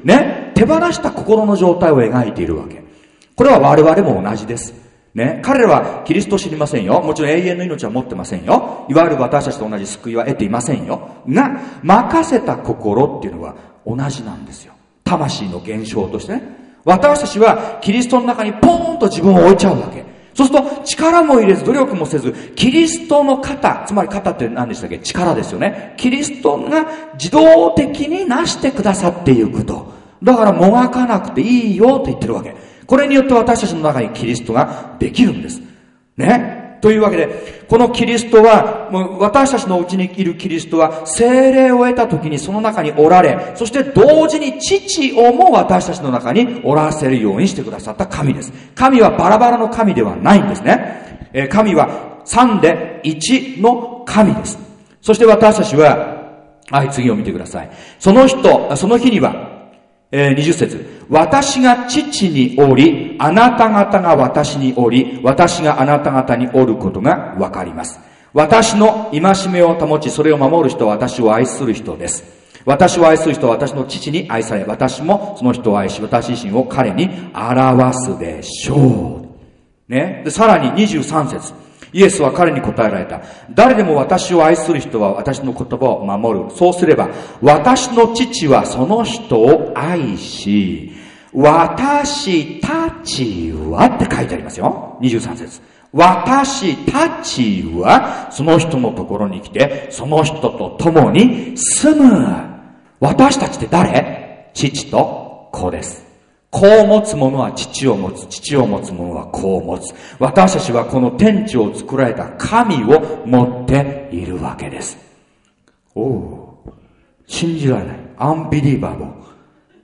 ね、手放した心の状態を描いているわけ。これは我々も同じです。ね、彼らはキリストを知りませんよ。もちろん永遠の命は持ってませんよ。いわゆる私たちと同じ救いは得ていませんよ。が、任せた心っていうのは同じなんですよ。魂の現象としてね。私たちはキリストの中にポーンと自分を置いちゃうわけ。そうすると力も入れず努力もせず、キリストの肩、つまり肩って何でしたっけ？力ですよね。キリストが自動的になしてくださっていくと。だからもがかなくていいよと言ってるわけ。これによって私たちの中にキリストができるんです。ね。というわけで、このキリストは、もう私たちのうちにいるキリストは、聖霊を得た時にその中におられ、そして同時に父をも私たちの中におらせるようにしてくださった神です。神はバラバラの神ではないんですね。えー、神は三で一の神です。そして私たちは、はい、次を見てください。その人、その日には、えー、にじゅっ節。私が父におり、あなた方が私におり、私があなた方におることがわかります。私の戒めを保ち、それを守る人は私を愛する人です。私を愛する人は私の父に愛され、私もその人を愛し、私自身を彼に表すでしょう。ね。で、さらににじゅうさん節。イエスは彼に答えられた。誰でも私を愛する人は私の言葉を守る。そうすれば、私の父はその人を愛し、 私たちはって書いてありますよ。にじゅうさん節。私たちはその人のところに来て、その人と共に住む。私たちって誰？父と子です。子を持つ者は父を持つ。父を持つ者は子を持つ。私たちはこの天地を作られた神を持っているわけです。おお、信じられない。アンビリーバーボー。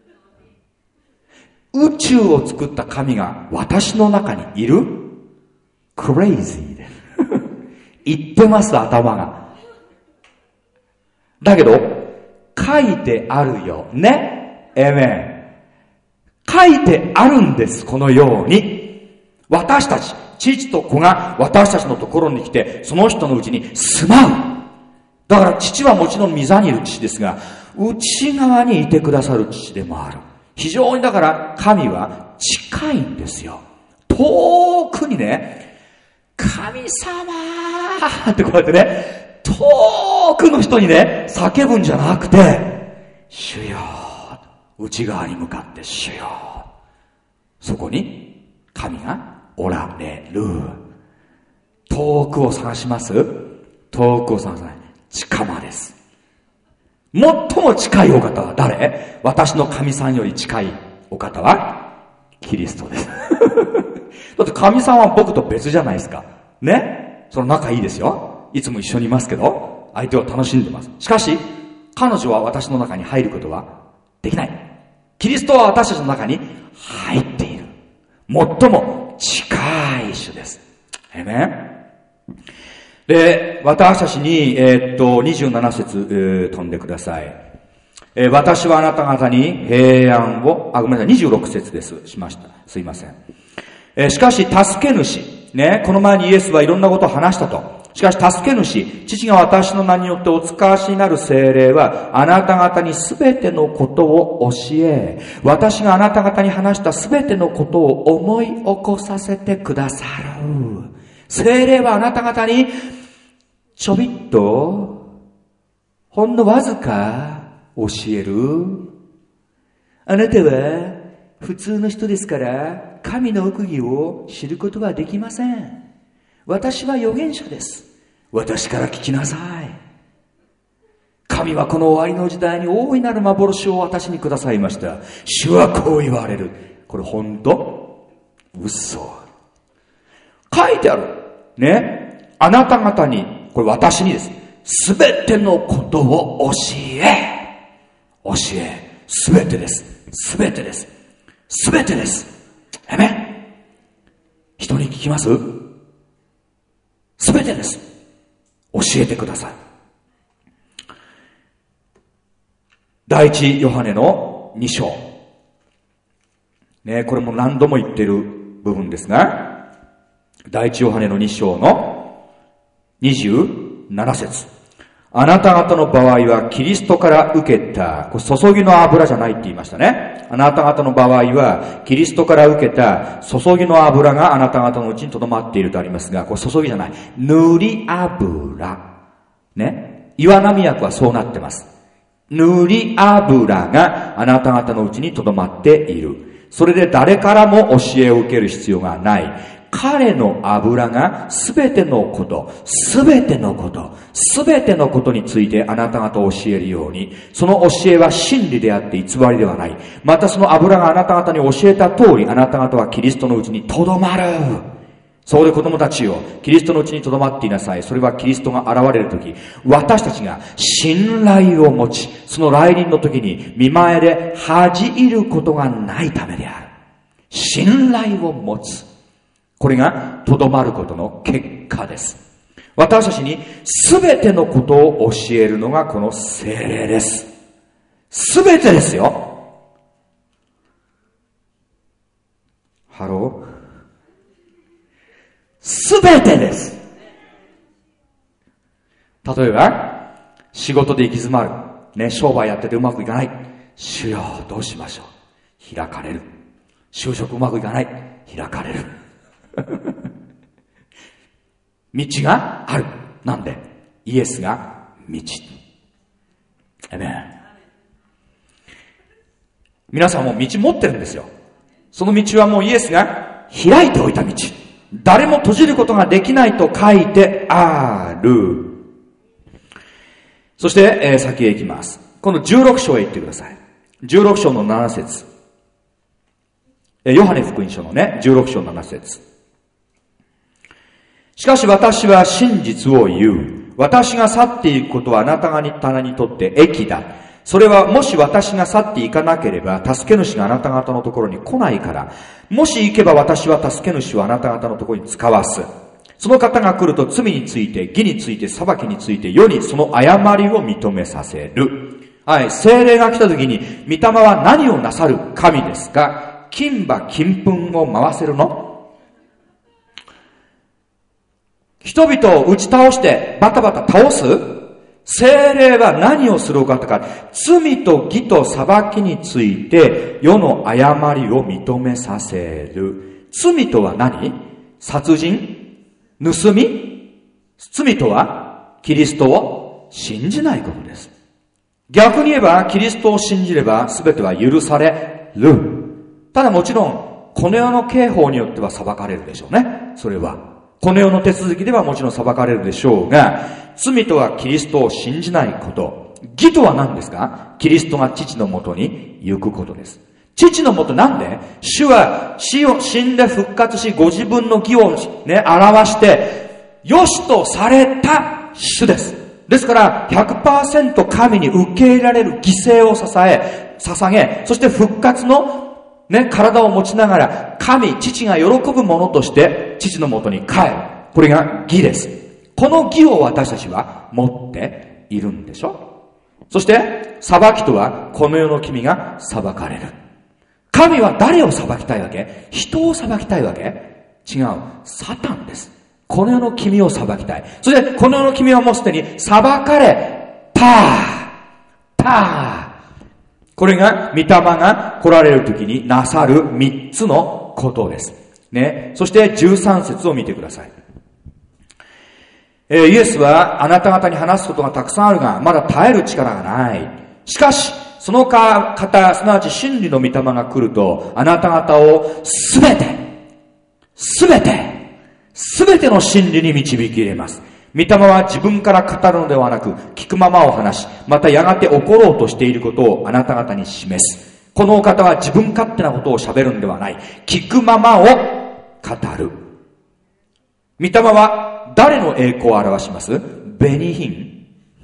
宇宙を作った神が私の中にいる？クレイジーです。言ってます、頭が。だけど、書いてあるよね。エメン。書いてあるんです、このように。私たち、父と子が私たちのところに来て、その人のうちに住まう。だから父はもちろん御座にいる父ですが、内側にいてくださる父でもある。非常にだから神は近いんですよ。遠くにね、神様ってこうやってね、遠くの人にね、叫ぶんじゃなくて、主よ、内側に向かって主よ。そこに神がおられる。遠くを探します？遠くを探さない。近間です。最も近いお方は誰？私の神さんより近いお方はキリストです。だって神さんは僕と別じゃないですか。ね？その仲いいですよ。いつも一緒にいますけど、相手を楽しんでます。しかし、彼女は私の中に入ることはできない。キリストは私たちの中に入っている。最も近い主です。えめん。で、私たちに、えー、っと、にじゅうなな節、えー、飛んでください。えー、私はあなた方に平安を、あ、ごめんなさい、にじゅうろく節です。しました。すいません。えー、しかし、助け主。ね、この前にイエスはいろんなことを話したと。しかし、助け主、父が私の名によってお使わしになる聖霊は、あなた方にすべてのことを教え、私があなた方に話したすべてのことを思い起こさせてくださる。聖霊はあなた方に、ちょびっと、ほんのわずか教える。あなたは普通の人ですから、神の奥義を知ることはできません。私は預言者です。私から聞きなさい。神はこの終わりの時代に大いなる幻を私にくださいました。主はこう言われる。これ本当？嘘。書いてある。ね。あなた方に、これ私にです。すべてのことを教え。教え。すべてです。すべてです。すべてです。えめ？人に聞きます？すべてです。教えてください。第一ヨハネのに章。ね、これも何度も言っている部分ですが、第一ヨハネのに章のにじゅうなな節。あなた方の場合はキリストから受けた、これ注ぎの油じゃないって言いましたね。あなた方の場合はキリストから受けた注ぎの油があなた方のうちに留まっているとありますが、これ注ぎじゃない。塗り油。ね。岩波訳はそうなってます。塗り油があなた方のうちに留まっている。それで誰からも教えを受ける必要がない。彼の油がすべてのこと、すべてのこと、すべてのことについてあなた方を教えるように、その教えは真理であって偽りではない。またその油があなた方に教えた通り、あなた方はキリストのうちにとどまる。そうで子供たちよ、キリストのうちにとどまっていなさい。それはキリストが現れるとき、私たちが信頼を持ち、その来臨のときに見前で恥じることがないためである。信頼を持つ。これがとどまることの結果です。私たちにすべてのことを教えるのがこの聖霊です。すべてですよ。ハロー。すべてです。例えば、仕事で行き詰まる。ね、商売やっててうまくいかない。主よ、どうしましょう。開かれる。就職うまくいかない。開かれる。道がある。なんで？イエスが道。アメン。皆さんも道持ってるんですよ。 その道はもうイエスが開いておいた道。誰も閉じることができないと書いてある。そして、えー、先へ行きます。今度じゅうろく章へ行ってください。じゅうろく章のなな節。えー、ヨハネ福音書のね、じゅうろく章のなな節。しかし私は真実を言う。私が去っていくことはあなた方にとって益だ。それはもし私が去っていかなければ、助け主があなた方のところに来ないから。もし行けば私は助け主をあなた方のところに使わす。その方が来ると罪について、義について、裁きについて、世にその誤りを認めさせる。はい、聖霊が来た時に、御霊は何をなさる神ですか？金馬金粉を回せるの？人々を打ち倒してバタバタ倒す？聖霊は何をするお方か。罪と義と裁きについて世の誤りを認めさせる。罪とは何？殺人？盗み？罪とはキリストを信じないことです。逆に言えばキリストを信じれば全ては許される。ただもちろんこの世の刑法によっては裁かれるでしょうね。それはこの世の手続きではもちろん裁かれるでしょうが、罪とはキリストを信じないこと。義とは何ですか？キリストが父のもとに行くことです。父のもとなんで？主は死を死んで復活し、ご自分の義をね、表して、良しとされた主です。ですから、ひゃくパーセント 神に受け入れられる犠牲を支え、捧げ、そして復活のね、体を持ちながら、神、父が喜ぶものとして、父のもとに帰る。これが義です。この義を私たちは持っているんでしょ？そして、裁きとは、この世の君が裁かれる。神は誰を裁きたいわけ？人を裁きたいわけ？違う。サタンです。この世の君を裁きたい。そして、この世の君はもうすでに裁かれた。た。これが、御霊が来られる時になさる三つのことです。ね。そして、じゅうさん節を見てください。えー、イエスは、あなた方に話すことがたくさんあるが、まだ耐える力がない。しかし、その方、すなわち真理の御霊が来ると、あなた方をすべて、すべて、すべての真理に導き入れます。御霊は自分から語るのではなく、聞くままを話し、またやがて起ころうとしていることをあなた方に示す。このお方は自分勝手なことを喋るんではない。聞くままを語る。御霊は誰の栄光を表します？紅品。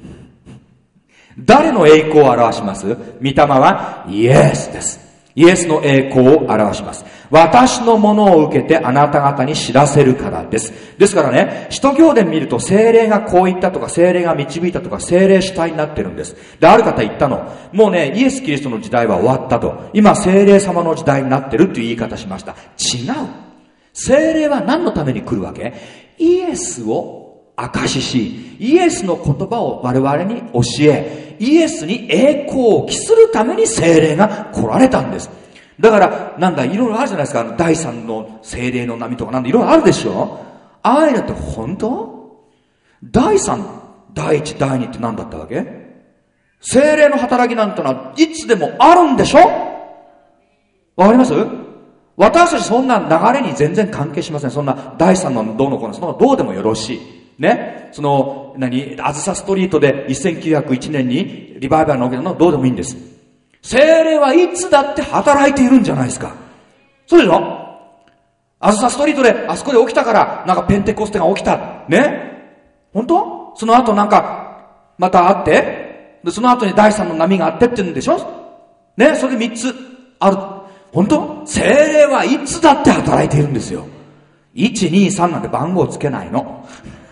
誰の栄光を表します？御霊はイエスです。イエスの栄光を表します。私のものを受けてあなた方に知らせるからです。ですからね、使徒行伝見ると聖霊がこう言ったとか、聖霊が導いたとか、聖霊主体になってるんです。で、ある方言ったの。もうね、イエス・キリストの時代は終わったと。今、聖霊様の時代になってるっていう言い方しました。違う。聖霊は何のために来るわけ？イエスを証しし、イエスの言葉を我々に教え、イエスに栄光を期するために聖霊が来られたんです。だから、なんだ、いろいろあるじゃないですか。第三の聖霊の波とかなんだ、いろいろあるでしょ？ああいうのって本当？第三、第一、第二って何だったわけ？聖霊の働きなんてのはいつでもあるんでしょ？わかります？私たちそんな流れに全然関係しません。そんな第三のどうのこうの、そのどうでもよろしい。ね。その、何、あずさストリートでせんきゅうひゃくいちねんにリバイバルの起きたのはどうでもいいんです。聖霊はいつだって働いているんじゃないですか。そうでしょ？あずさストリートであそこで起きたから、なんかペンテコステが起きた。ね？本当？その後なんか、また会って、で、その後に第三の波があってって言うんでしょ？ね？それで三つある。本当？聖霊はいつだって働いているんですよ。いち、に、さんなんて番号つけないの。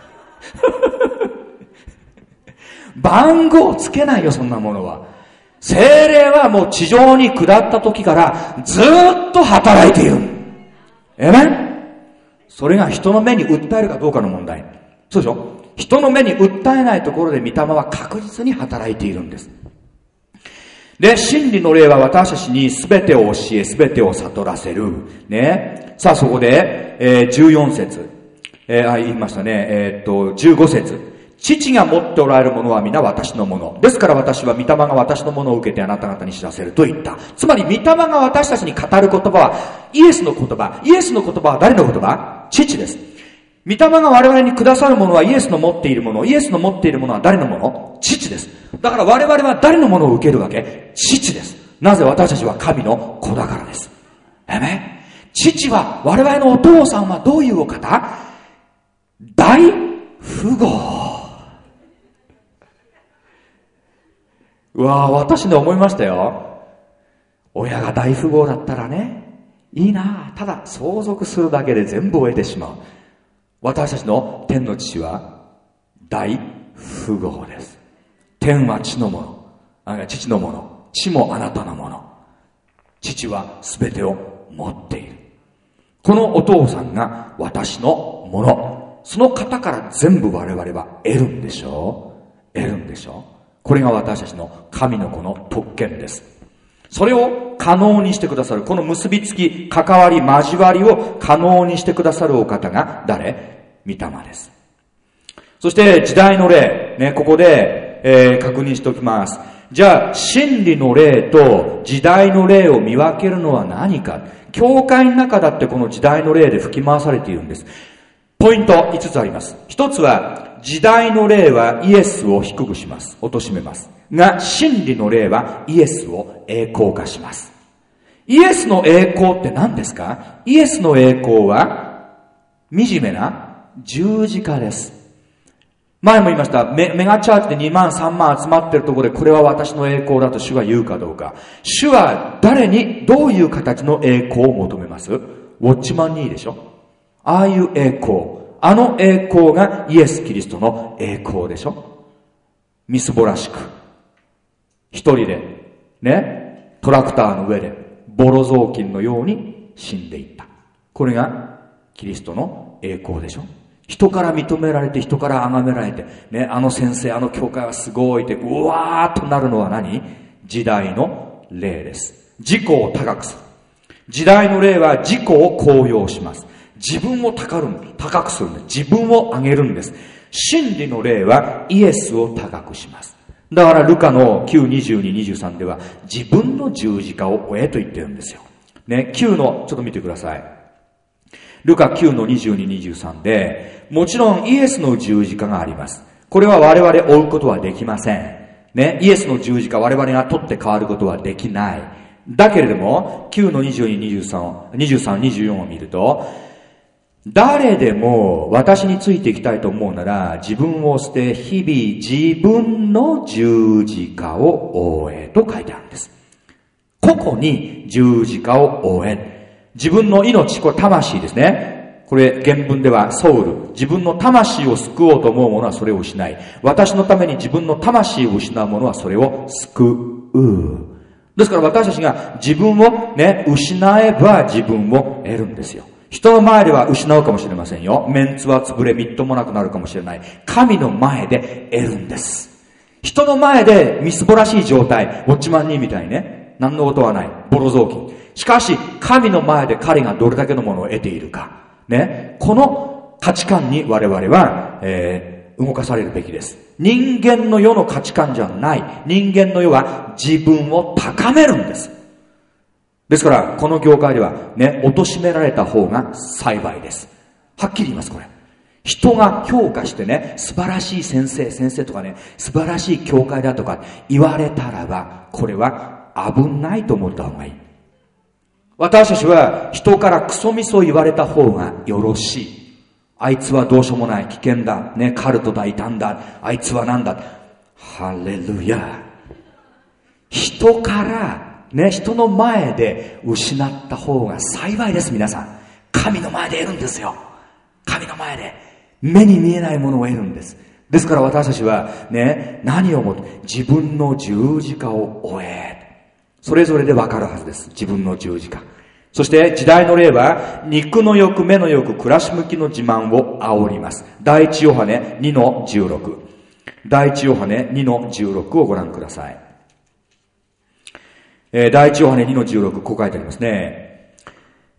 番号つけないよ、そんなものは。聖霊はもう地上に下った時からずーっと働いている。えめん？それが人の目に訴えるかどうかの問題。そうでしょ？人の目に訴えないところで御霊は確実に働いているんです。で、真理の霊は私たちに全てを教え、全てを悟らせる。ね。さあ、そこで、えー、じゅうよん節。えー、あ、言いましたね。えー、っと、じゅうご節。 父が持っておられるものは皆私のもの。ですから私は御霊が私のものを受けてあなた方に知らせると言った。つまり御霊が私たちに語る言葉はイエスの言葉。イエスの言葉は誰の言葉？父です。御霊が我々にくださるものはイエスの持っているもの。イエスの持っているものは誰のもの？父です。だから我々は誰のものを受けるわけ？父です。なぜ？私たちは神の子だからです。えめ？父は、我々のお父さんはどういうお方？大富豪。うわぁ、私ね思いましたよ。親が大富豪だったらね、いいなぁ。ただ相続するだけで全部を得てしまう。私たちの天の父は大富豪です。天は地のもの。あが父のもの。地もあなたのもの。父は全てを持っている。このお父さんが私のもの。その方から全部我々は得るんでしょう？得るんでしょう？これが私たちの神の子の特権です。それを可能にしてくださる、この結びつき、関わり、交わりを可能にしてくださるお方が誰？御霊です。そして時代の霊、ね、ここで、えー、確認しておきます。じゃあ、真理の霊と時代の霊を見分けるのは何か？教会の中だってこの時代の霊で吹き回されているんです。ポイントいつつあります。一つは、時代の霊はイエスを低くします。貶めます。が、真理の霊はイエスを栄光化します。イエスの栄光って何ですか？イエスの栄光は、惨めな十字架です。前も言いました。メ, メガチャーチでにまんさんまん集まってるところで、これは私の栄光だと主が言うかどうか。主は誰にどういう形の栄光を求めます？ウォッチマンにいいでしょ？ああいう栄光。あの栄光がイエス・キリストの栄光でしょ？みすぼらしく。一人で、ね、トラクターの上で、ボロ雑巾のように死んでいった。これがキリストの栄光でしょ？人から認められて、人から崇められて、ね、あの先生、あの教会はすごいって、うわーっとなるのは何？時代の霊です。自己を高くする。時代の霊は自己を高揚します。自分を高る、高くするんです。自分を上げるんです。真理の霊はイエスを高くします。だからルカのきゅう、にじゅうに、にじゅうさんでは自分の十字架を追えと言ってるんですよ。ね、きゅうの、ちょっと見てください。ルカきゅうのにじゅうに、にじゅうさんで、もちろんイエスの十字架があります。これは我々追うことはできません。ね、イエスの十字架我々が取って変わることはできない。だけれども、きゅうのにじゅうに、にじゅうさん、にじゅうさん、にじゅうよんを見ると、誰でも私についていきたいと思うなら、自分を捨て、日々自分の十字架を追えと書いてあるんです。個々に十字架を追え。自分の命、これ魂ですね。これ原文ではソウル。自分の魂を救おうと思う者はそれを失い、私のために自分の魂を失う者はそれを救う。ですから私たちが自分をね、失えば自分を得るんですよ。人の前では失うかもしれませんよ。メンツは潰れ、みっともなくなるかもしれない。神の前で得るんです。人の前でみすぼらしい状態、ウォッチマンにみたいにね、何のことはない、ボロ雑巾。しかし、神の前で彼がどれだけのものを得ているか。ね、この価値観に我々は、えー、動かされるべきです。人間の世の価値観じゃない。人間の世は自分を高めるんです。ですから、この業界ではね、貶められた方が幸いです。はっきり言います、これ。人が評価してね、素晴らしい先生、先生とかね、素晴らしい教会だとか言われたらば、これは危ないと思った方がいい。私たちは人からクソミソ言われた方がよろしい。あいつはどうしようもない、危険だ、ね、カルトだ、異端だ、あいつはなんだ。ハレルヤ。人から、ね、人の前で失った方が幸いです、皆さん。神の前で得るんですよ。神の前で目に見えないものを得るんです。ですから私たちはね、何をもって自分の十字架を追え。それぞれでわかるはずです。自分の十字架。そして時代の霊は肉の欲、目の欲、暮らし向きの自慢を煽ります。第一ヨハネにのじゅうろく。第一ヨハネにのじゅうろくをご覧ください。えー、第一ヨハネにのじゅうろく、こう書いてありますね。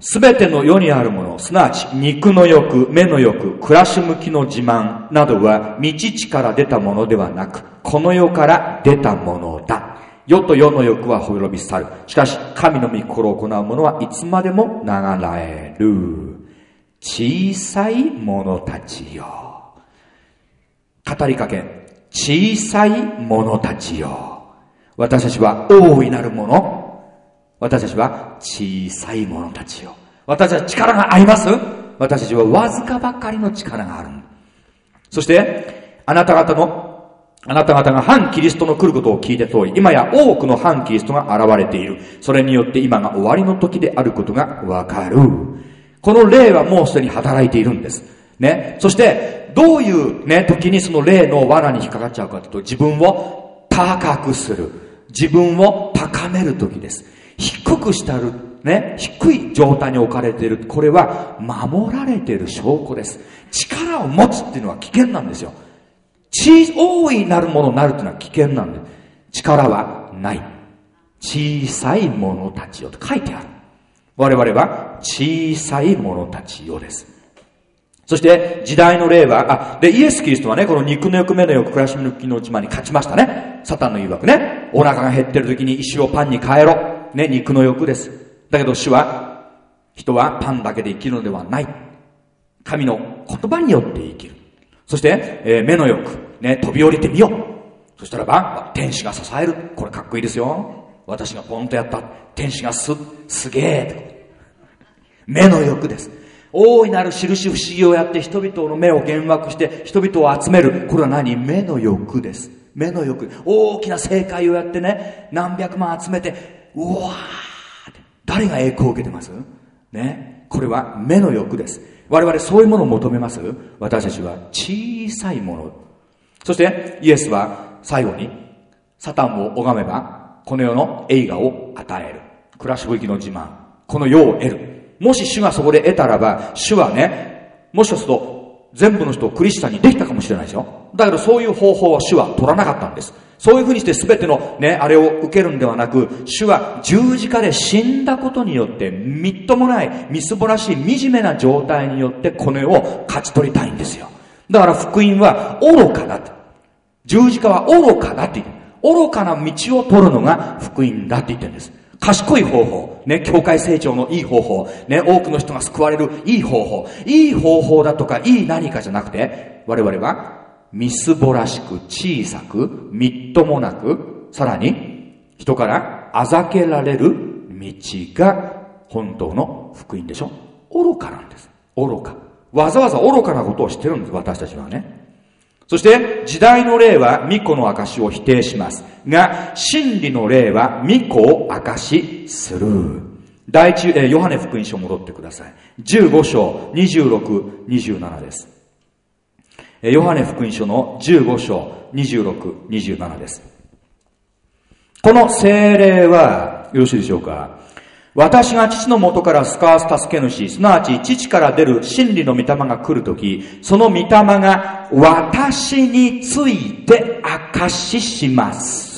すべての世にあるもの、すなわち肉の欲、目の欲、暮らし向きの自慢などは未知から出たものではなく、この世から出たものだ。世と世の欲は滅び去る。しかし神の御心を行う者はいつまでも長らえる。小さい者たちよ。語りかけ、小さい者たちよ。私たちは大いなる者。私たちは小さい者たちよ。私たちは力があります。私たちはわずかばかりの力がある。そしてあなた方のあなた方が反キリストの来ることを聞いた通り、今や多くの反キリストが現れている。それによって今が終わりの時であることがわかる。この霊はもうすでに働いているんですね。そしてどういうね時にその霊の罠に引っかかっちゃうかというと、自分を高くする、自分を高める時です。低くしたるね、低い状態に置かれている。これは守られている証拠です。力を持つっていうのは危険なんですよ。小大いなるものになるっていうのは危険なんです。力はない。小さい者たちよと書いてある。我々は小さい者たちよです。そして時代の霊は、あ、で、イエス・キリストはね、この肉の欲、目の欲、暮らし向きの自慢に勝ちましたね。サタンの誘惑ね。お腹が減ってる時に石をパンに変えろ。ね、肉の欲です。だけど主は、人はパンだけで生きるのではない。神の言葉によって生きる。そして、えー、目の欲、ね、飛び降りてみよう。そしたらば、天使が支える。これかっこいいですよ。私がポンとやった。天使がす、すげえ。目の欲です。大いなる印不思議をやって人々の目を幻惑して人々を集める。これは何？目の欲です。目の欲。大きな正解をやってね、何百万集めて、うわーって誰が栄光を受けてますね。これは目の欲です。我々そういうものを求めます。私たちは小さいもの。そしてイエスは最後にサタンを拝めばこの世の栄華を与える。暮らしぶきの自慢、この世を得る。もし主がそこで得たらば、主はね、もしかすると全部の人をクリスチャンにできたかもしれないですよ。だけどそういう方法は主は取らなかったんです。そういうふうにして全てのね、あれを受けるんではなく、主は十字架で死んだことによって、みっともない、みすぼらしい、惨めな状態によってこの世を勝ち取りたいんですよ。だから福音は愚かだと。十字架は愚かだって言って、愚かな道を取るのが福音だって言ってるんです。賢い方法、ね、教会成長のいい方法、ね、多くの人が救われるいい方法、いい方法だとかいい何かじゃなくて、我々はみすぼらしく小さくみっともなく、さらに人からあざけられる道が本当の福音でしょ。愚かなんです。愚か。わざわざ愚かなことをしてるんです、私たちはね。そして時代の霊は御子の証を否定しますが、真理の霊は御子を証しする。第一、えー、ヨハネ福音書戻ってください。じゅうご章にじゅうろく、にじゅうななです。えー、ヨハネ福音書のじゅうご章にじゅうろく、にじゅうななです。この聖霊はよろしいでしょうか。私が父の元から救わす助け主、すなわち父から出る真理の御霊が来るとき、その御霊が私について証しします。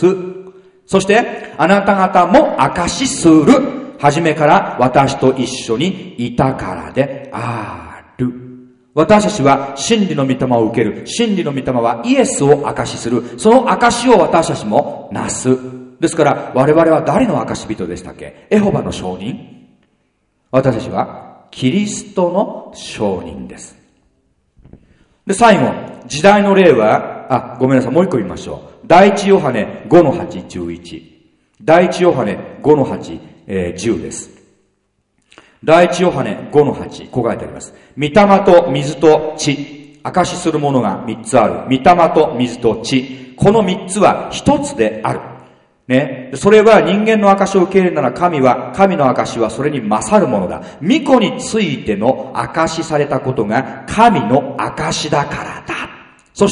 そしてあなた方も証しする。初めから私と一緒にいたからである。私たちは真理の御霊を受ける。真理の御霊はイエスを証しする。その証しを私たちもなす。ですから我々は誰の証人でしたっけ？エホバの証人。私たちはキリストの証人です。で、最後、時代の霊は、あ、ごめんなさい、もう一個言いましょう。第一ヨハネごのはち、じゅういち。第一ヨハネごのはち、えー、じゅうです。第一ヨハネごのはち、こう書いてあります。御霊と水と血、証しするものが三つある。御霊と水と血、この三つは一つである。ね。それは人間の証を受け入れるなら神は、神の証はそれに勝るものだ。御子についての証しされたことが神の証だからだ。そして、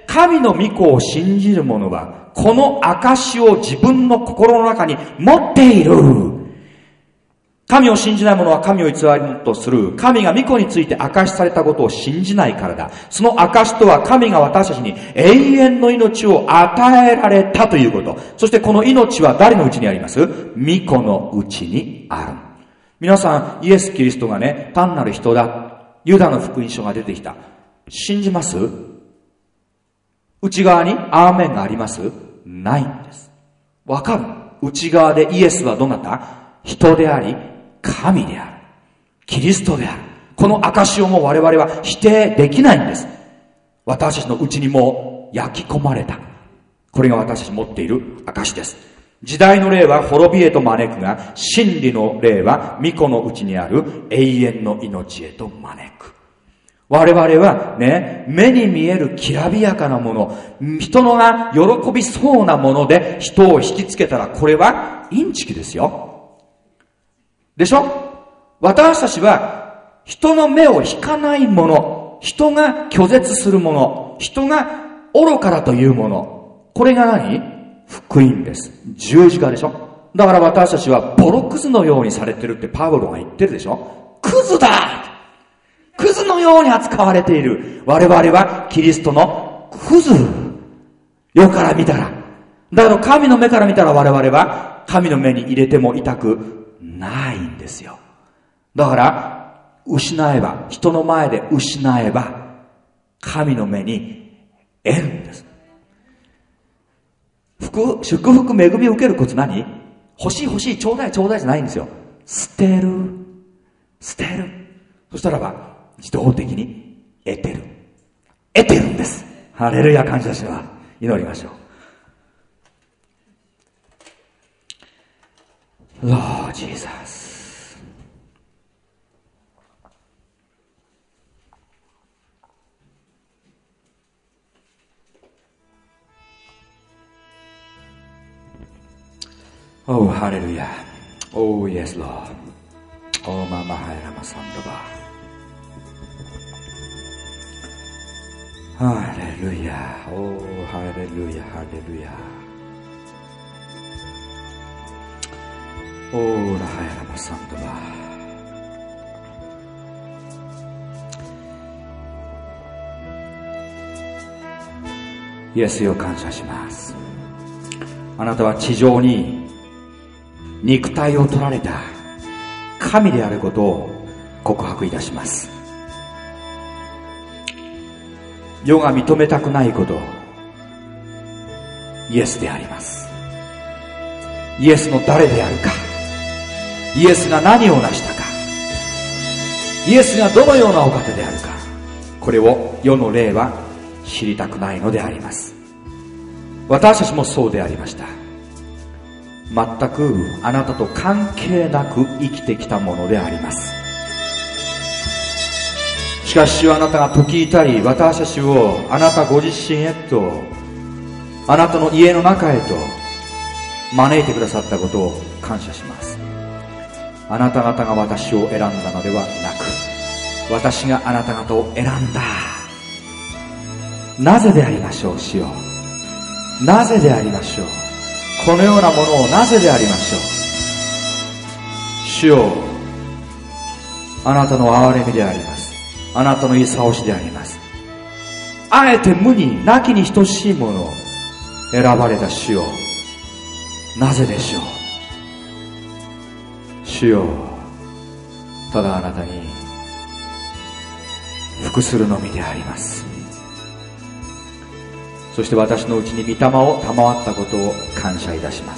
神の御子を信じる者は、この証を自分の心の中に持っている。神を信じない者は神を偽りのとする。神が御子について証しされたことを信じないからだ。その証とは神が私たちに永遠の命を与えられたということ。そしてこの命は誰のうちにあります？御子のうちにある。 皆さん、イエス・キリストがね、単なる人だ。ユダの福音書が出てきた。信じます？内側にアーメンがあります？ないんです。わかる？内側でイエスはどなた？人であり、神である。キリストである。この証をもう我々は否定できないんです。私たちのうちにもう焼き込まれた。これが私たち持っている証です。時代の霊は滅びへと招くが、真理の霊は御子のうちにある永遠の命へと招く。我々はね、目に見えるきらびやかなもの、人のが喜びそうなもので人を引きつけたら、これはインチキですよ。でしょ？私たちは人の目を引かないもの、人が拒絶するもの、人が愚かだというもの、これが何？福音です。十字架でしょ。だから私たちはボロクズのようにされてるってパウロが言ってるでしょ。クズだ！クズのように扱われている。我々はキリストのクズ。世から見たら。だけど神の目から見たら我々は神の目に入れても痛くないんですよ。だから失えば、人の前で失えば神の目に得るんです。福、祝福、恵みを受けるコツ何？欲しい欲しい、ちょうだいちょうだいじゃないんですよ。捨てる。捨てる。そしたらば、自動的に得てる。得てるんです。ハレルヤ、感謝します。祈りましょう。Lord Jesus。Oh, hallelujah. Oh, yes, Lord. Oh, Mama Hairama Sandaba. Hallelujah. Oh, hallelujah, hallelujah. Oh, Hairama Sandaba. イエスよ、感謝します。あなたは地上に肉体を取られた神であることを告白いたします。世が認めたくないこと、イエスであります。イエスの誰であるか、イエスが何を成したか、イエスがどのようなお方であるか、これを世の霊は知りたくないのであります。私たちもそうでありました。全くあなたと関係なく生きてきたものであります。しかしあなたが時いたり、私たちをあなたご自身へと、あなたの家の中へと招いてくださったことを感謝します。あなた方が私を選んだのではなく、私があなた方を選んだ。なぜでありましょう、主よ。なぜでありましょう。このようなものをなぜでありましょう。主よ、あなたの憐れみであります。あなたの潔しであります。あえて無になきに等しいものを選ばれた主よ、なぜでしょう。主よ、ただあなたに服するのみであります。そして私のうちに御霊を賜ったことを感謝いたします。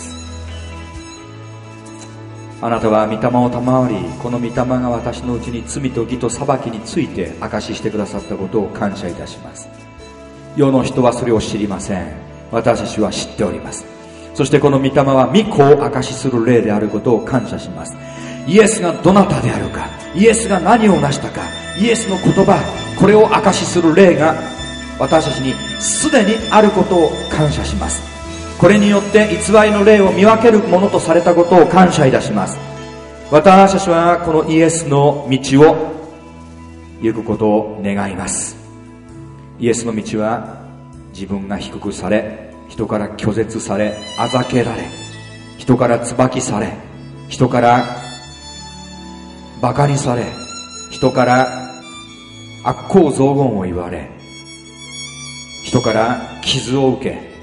あなたは御霊を賜り、この御霊が私のうちに罪と義と裁きについて証ししてくださったことを感謝いたします。世の人はそれを知りません。私たちは知っております。そしてこの御霊は御子を証しする霊であることを感謝します。イエスがどなたであるか、イエスが何を成したか、イエスの言葉、これを証しする霊が私たちにすでにあることを感謝します。これによって偽りの霊を見分けるものとされたことを感謝いたします。私たちはこのイエスの道を行くことを願います。イエスの道は自分が低くされ、人から拒絶され、あざけられ、人から椿され、人からバカにされ、人から悪行雑言を言われ、人から傷を受け、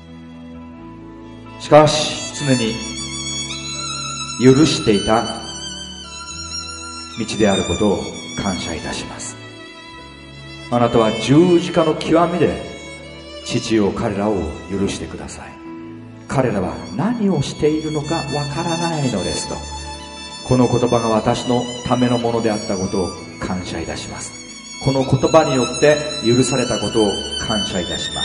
しかし常に許していた道であることを感謝いたします。あなたは十字架の極みで父よ彼らを許してください。彼らは何をしているのかわからないのですと、この言葉が私のためのものであったことを感謝いたします。この言葉によって許されたことを感謝いたします。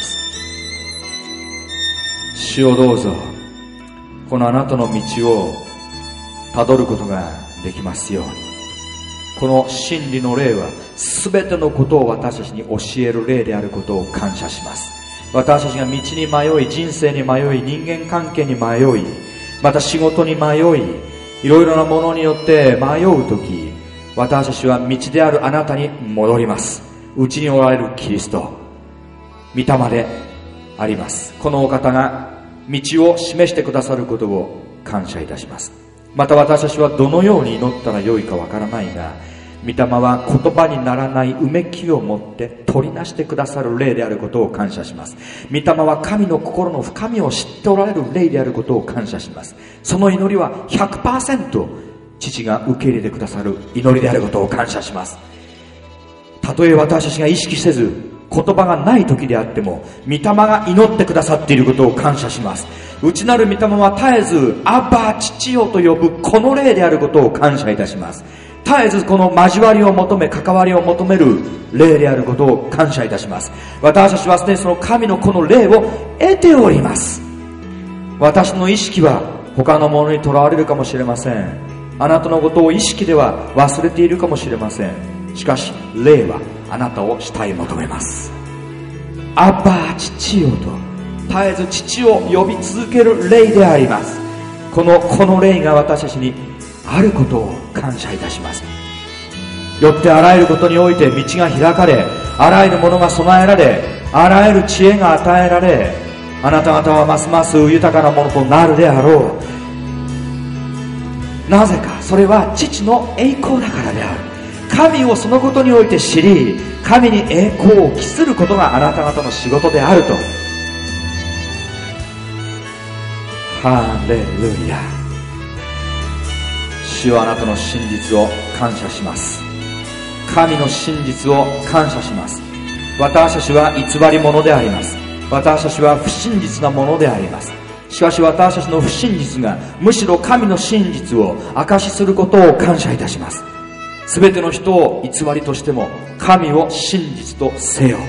主をどうぞこのあなたの道をたどることができますように。この真理の霊は全てのことを私たちに教える霊であることを感謝します。私たちが道に迷い、人生に迷い、人間関係に迷い、また仕事に迷い、いろいろなものによって迷うとき、私たちは道であるあなたに戻ります。うちにおられるキリスト、御霊であります。このお方が道を示してくださることを感謝いたします。また私たちはどのように祈ったらよいかわからないが、御霊は言葉にならないうめきを持って取りなしてくださる霊であることを感謝します。御霊は神の心の深みを知っておられる霊であることを感謝します。その祈りは ひゃくパーセント 父が受け入れてくださる祈りであることを感謝します。たとえ私たちが意識せず言葉がない時であっても、御霊が祈ってくださっていることを感謝します。内なる御霊は絶えずアッバー父よと呼ぶこの霊であることを感謝いたします。絶えずこの交わりを求め、関わりを求める霊であることを感謝いたします。私たちはすでにその神のこの霊を得ております。私の意識は他のものにとらわれるかもしれません。あなたのことを意識では忘れているかもしれません。しかし霊はあなたを主体求めます。アッバー父よと絶えず父を呼び続ける霊であります。このこの霊が私たちにあることを感謝いたします。よってあらゆることにおいて道が開かれ、あらゆるものが備えられ、あらゆる知恵が与えられ、あなた方はますます豊かなものとなるであろう。なぜか、それは父の栄光だからである。神をそのことにおいて知り、神に栄光を期することがあなた方の仕事であると。ハレルヤ。主はあなたの真実を感謝します。神の真実を感謝します。私たちは偽り者であります。私たちは不真実なものであります。しかし私たちの不真実がむしろ神の真実を証しすることを感謝いたします。すべての人を偽りとしても神を真実とせよ。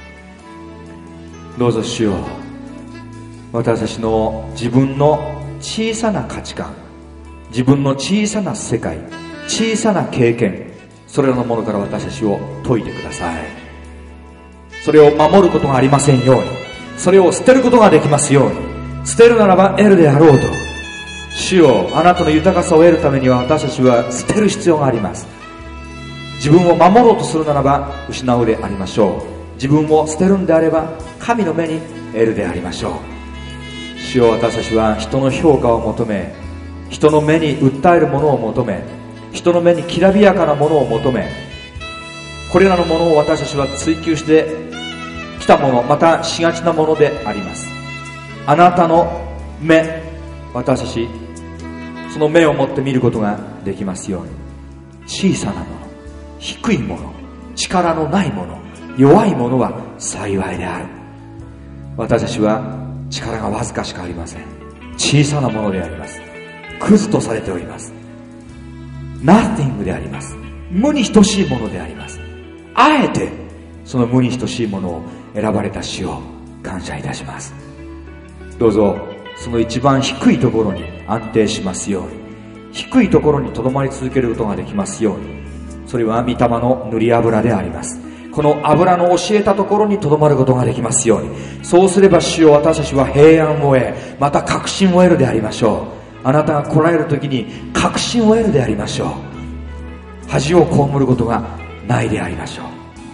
どうぞ主よ、私たちの自分の小さな価値観、自分の小さな世界、小さな経験、それらのものから私たちを解いてください。それを守ることがありませんように、それを捨てることができますように。捨てるならば得るであろうと。主よ、あなたの豊かさを得るためには私たちは捨てる必要があります。自分を守ろうとするならば失うでありましょう。自分を捨てるんであれば神の目に得るでありましょう。主よ、私たちは人の評価を求め、人の目に訴えるものを求め、人の目にきらびやかなものを求め、これらのものを私たちは追求してきたもの、またしがちなものであります。あなたの目、私たちその目を持って見ることができますように。小さなもの、低いもの、力のないもの、弱いものは幸いである。私たちは力がわずかしかありません。小さなものであります。クズとされております。Nothing であります。無に等しいものであります。あえてその無に等しいものを選ばれた主を感謝いたします。どうぞその一番低いところに安定しますように、低いところにとどまり続けることができますように。それは御霊の塗り油であります。この油の教えたところにとどまることができますように。そうすれば主よ、私たちは平安を得、また確信を得るでありましょう。あなたが来られる時に確信を得るでありましょう。恥を被ることがないでありましょ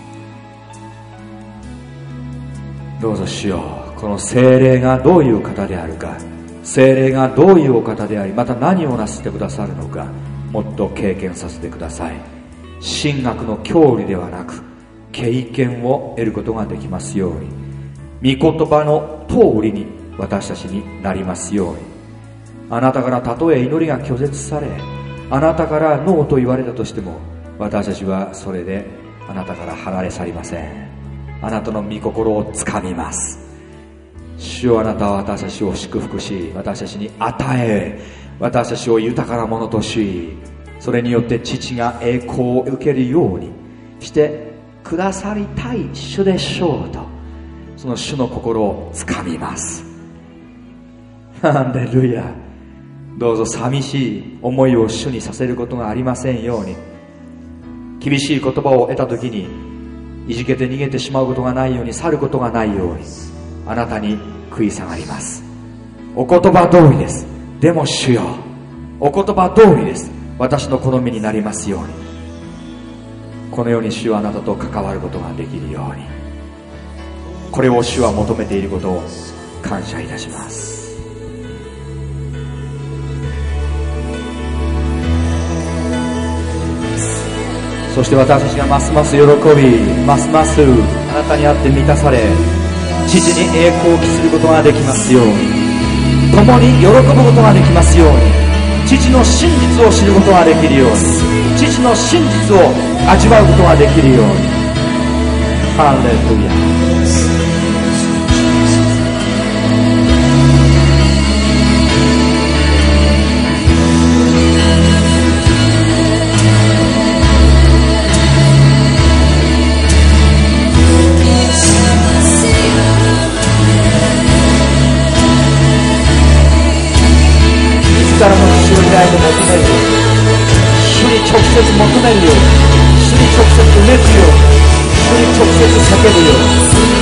う。どうぞ主よ、この聖霊がどういう方であるか、聖霊がどういうお方であり、また何をなすってくださるのか、もっと経験させてください。神学の教理ではなく経験を得ることができますように、御言葉の通りに私たちになりますように。あなたからたとえ祈りが拒絶され、ああなたからノーと言われたとしても、私たちはそれであなたから離れ去りません。あなたの御心をつかみます。主よ、あなたは私たちを祝福し、私たちに与え、私たちを豊かなものとし、それによって父が栄光を受けるようにしてくださりたい主でしょうと、その主の心をつかみます。ハレルヤ。どうぞ寂しい思いを主にさせることがありませんように、厳しい言葉を得た時にいじけて逃げてしまうことがないように、去ることがないように、あなたに食い下がります。お言葉通りです。でも主よ、お言葉通りです。私の好みになりますように。このように主はあなたと関わることができるように、これを主は求めていることを感謝いたします。そして私たちがますます喜び、ますますあなたにあって満たされ、父に栄光を期することができますように、共に喜ぶことができますように、父の真実を知ることができるように、父の真実を味わうことができるように。ハレルヤ。自らの父を開いて求めるように、主に直接求めるように、主に直接うめくように、主に直接叫ぶよう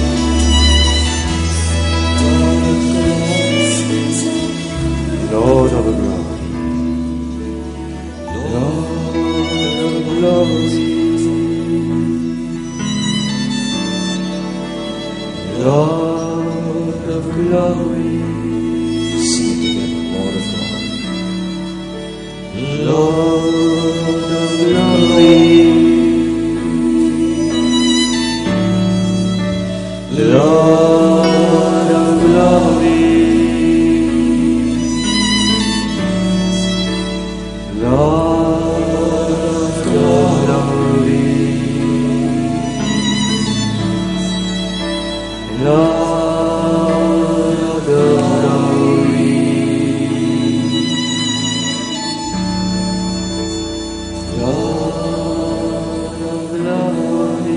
に。Lord glory. Sing it together, Lord of glory. Lord of glory. Lord of glory. Lord of glory. Lord of glory. Lord of glory.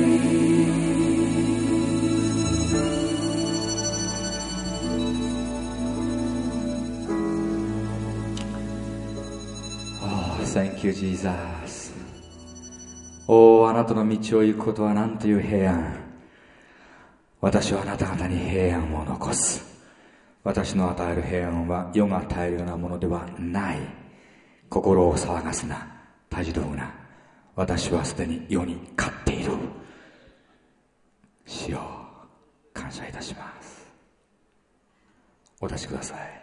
Thank you, Jesus. おお、あなたの道を行くことはなんという平安。私はあなた方に平安を残す。私の与える平安は世が与えるようなものではない。心を騒がすな、たじろぐな。私はすでに世に勝っている。主よ、感謝いたします。お立ちください。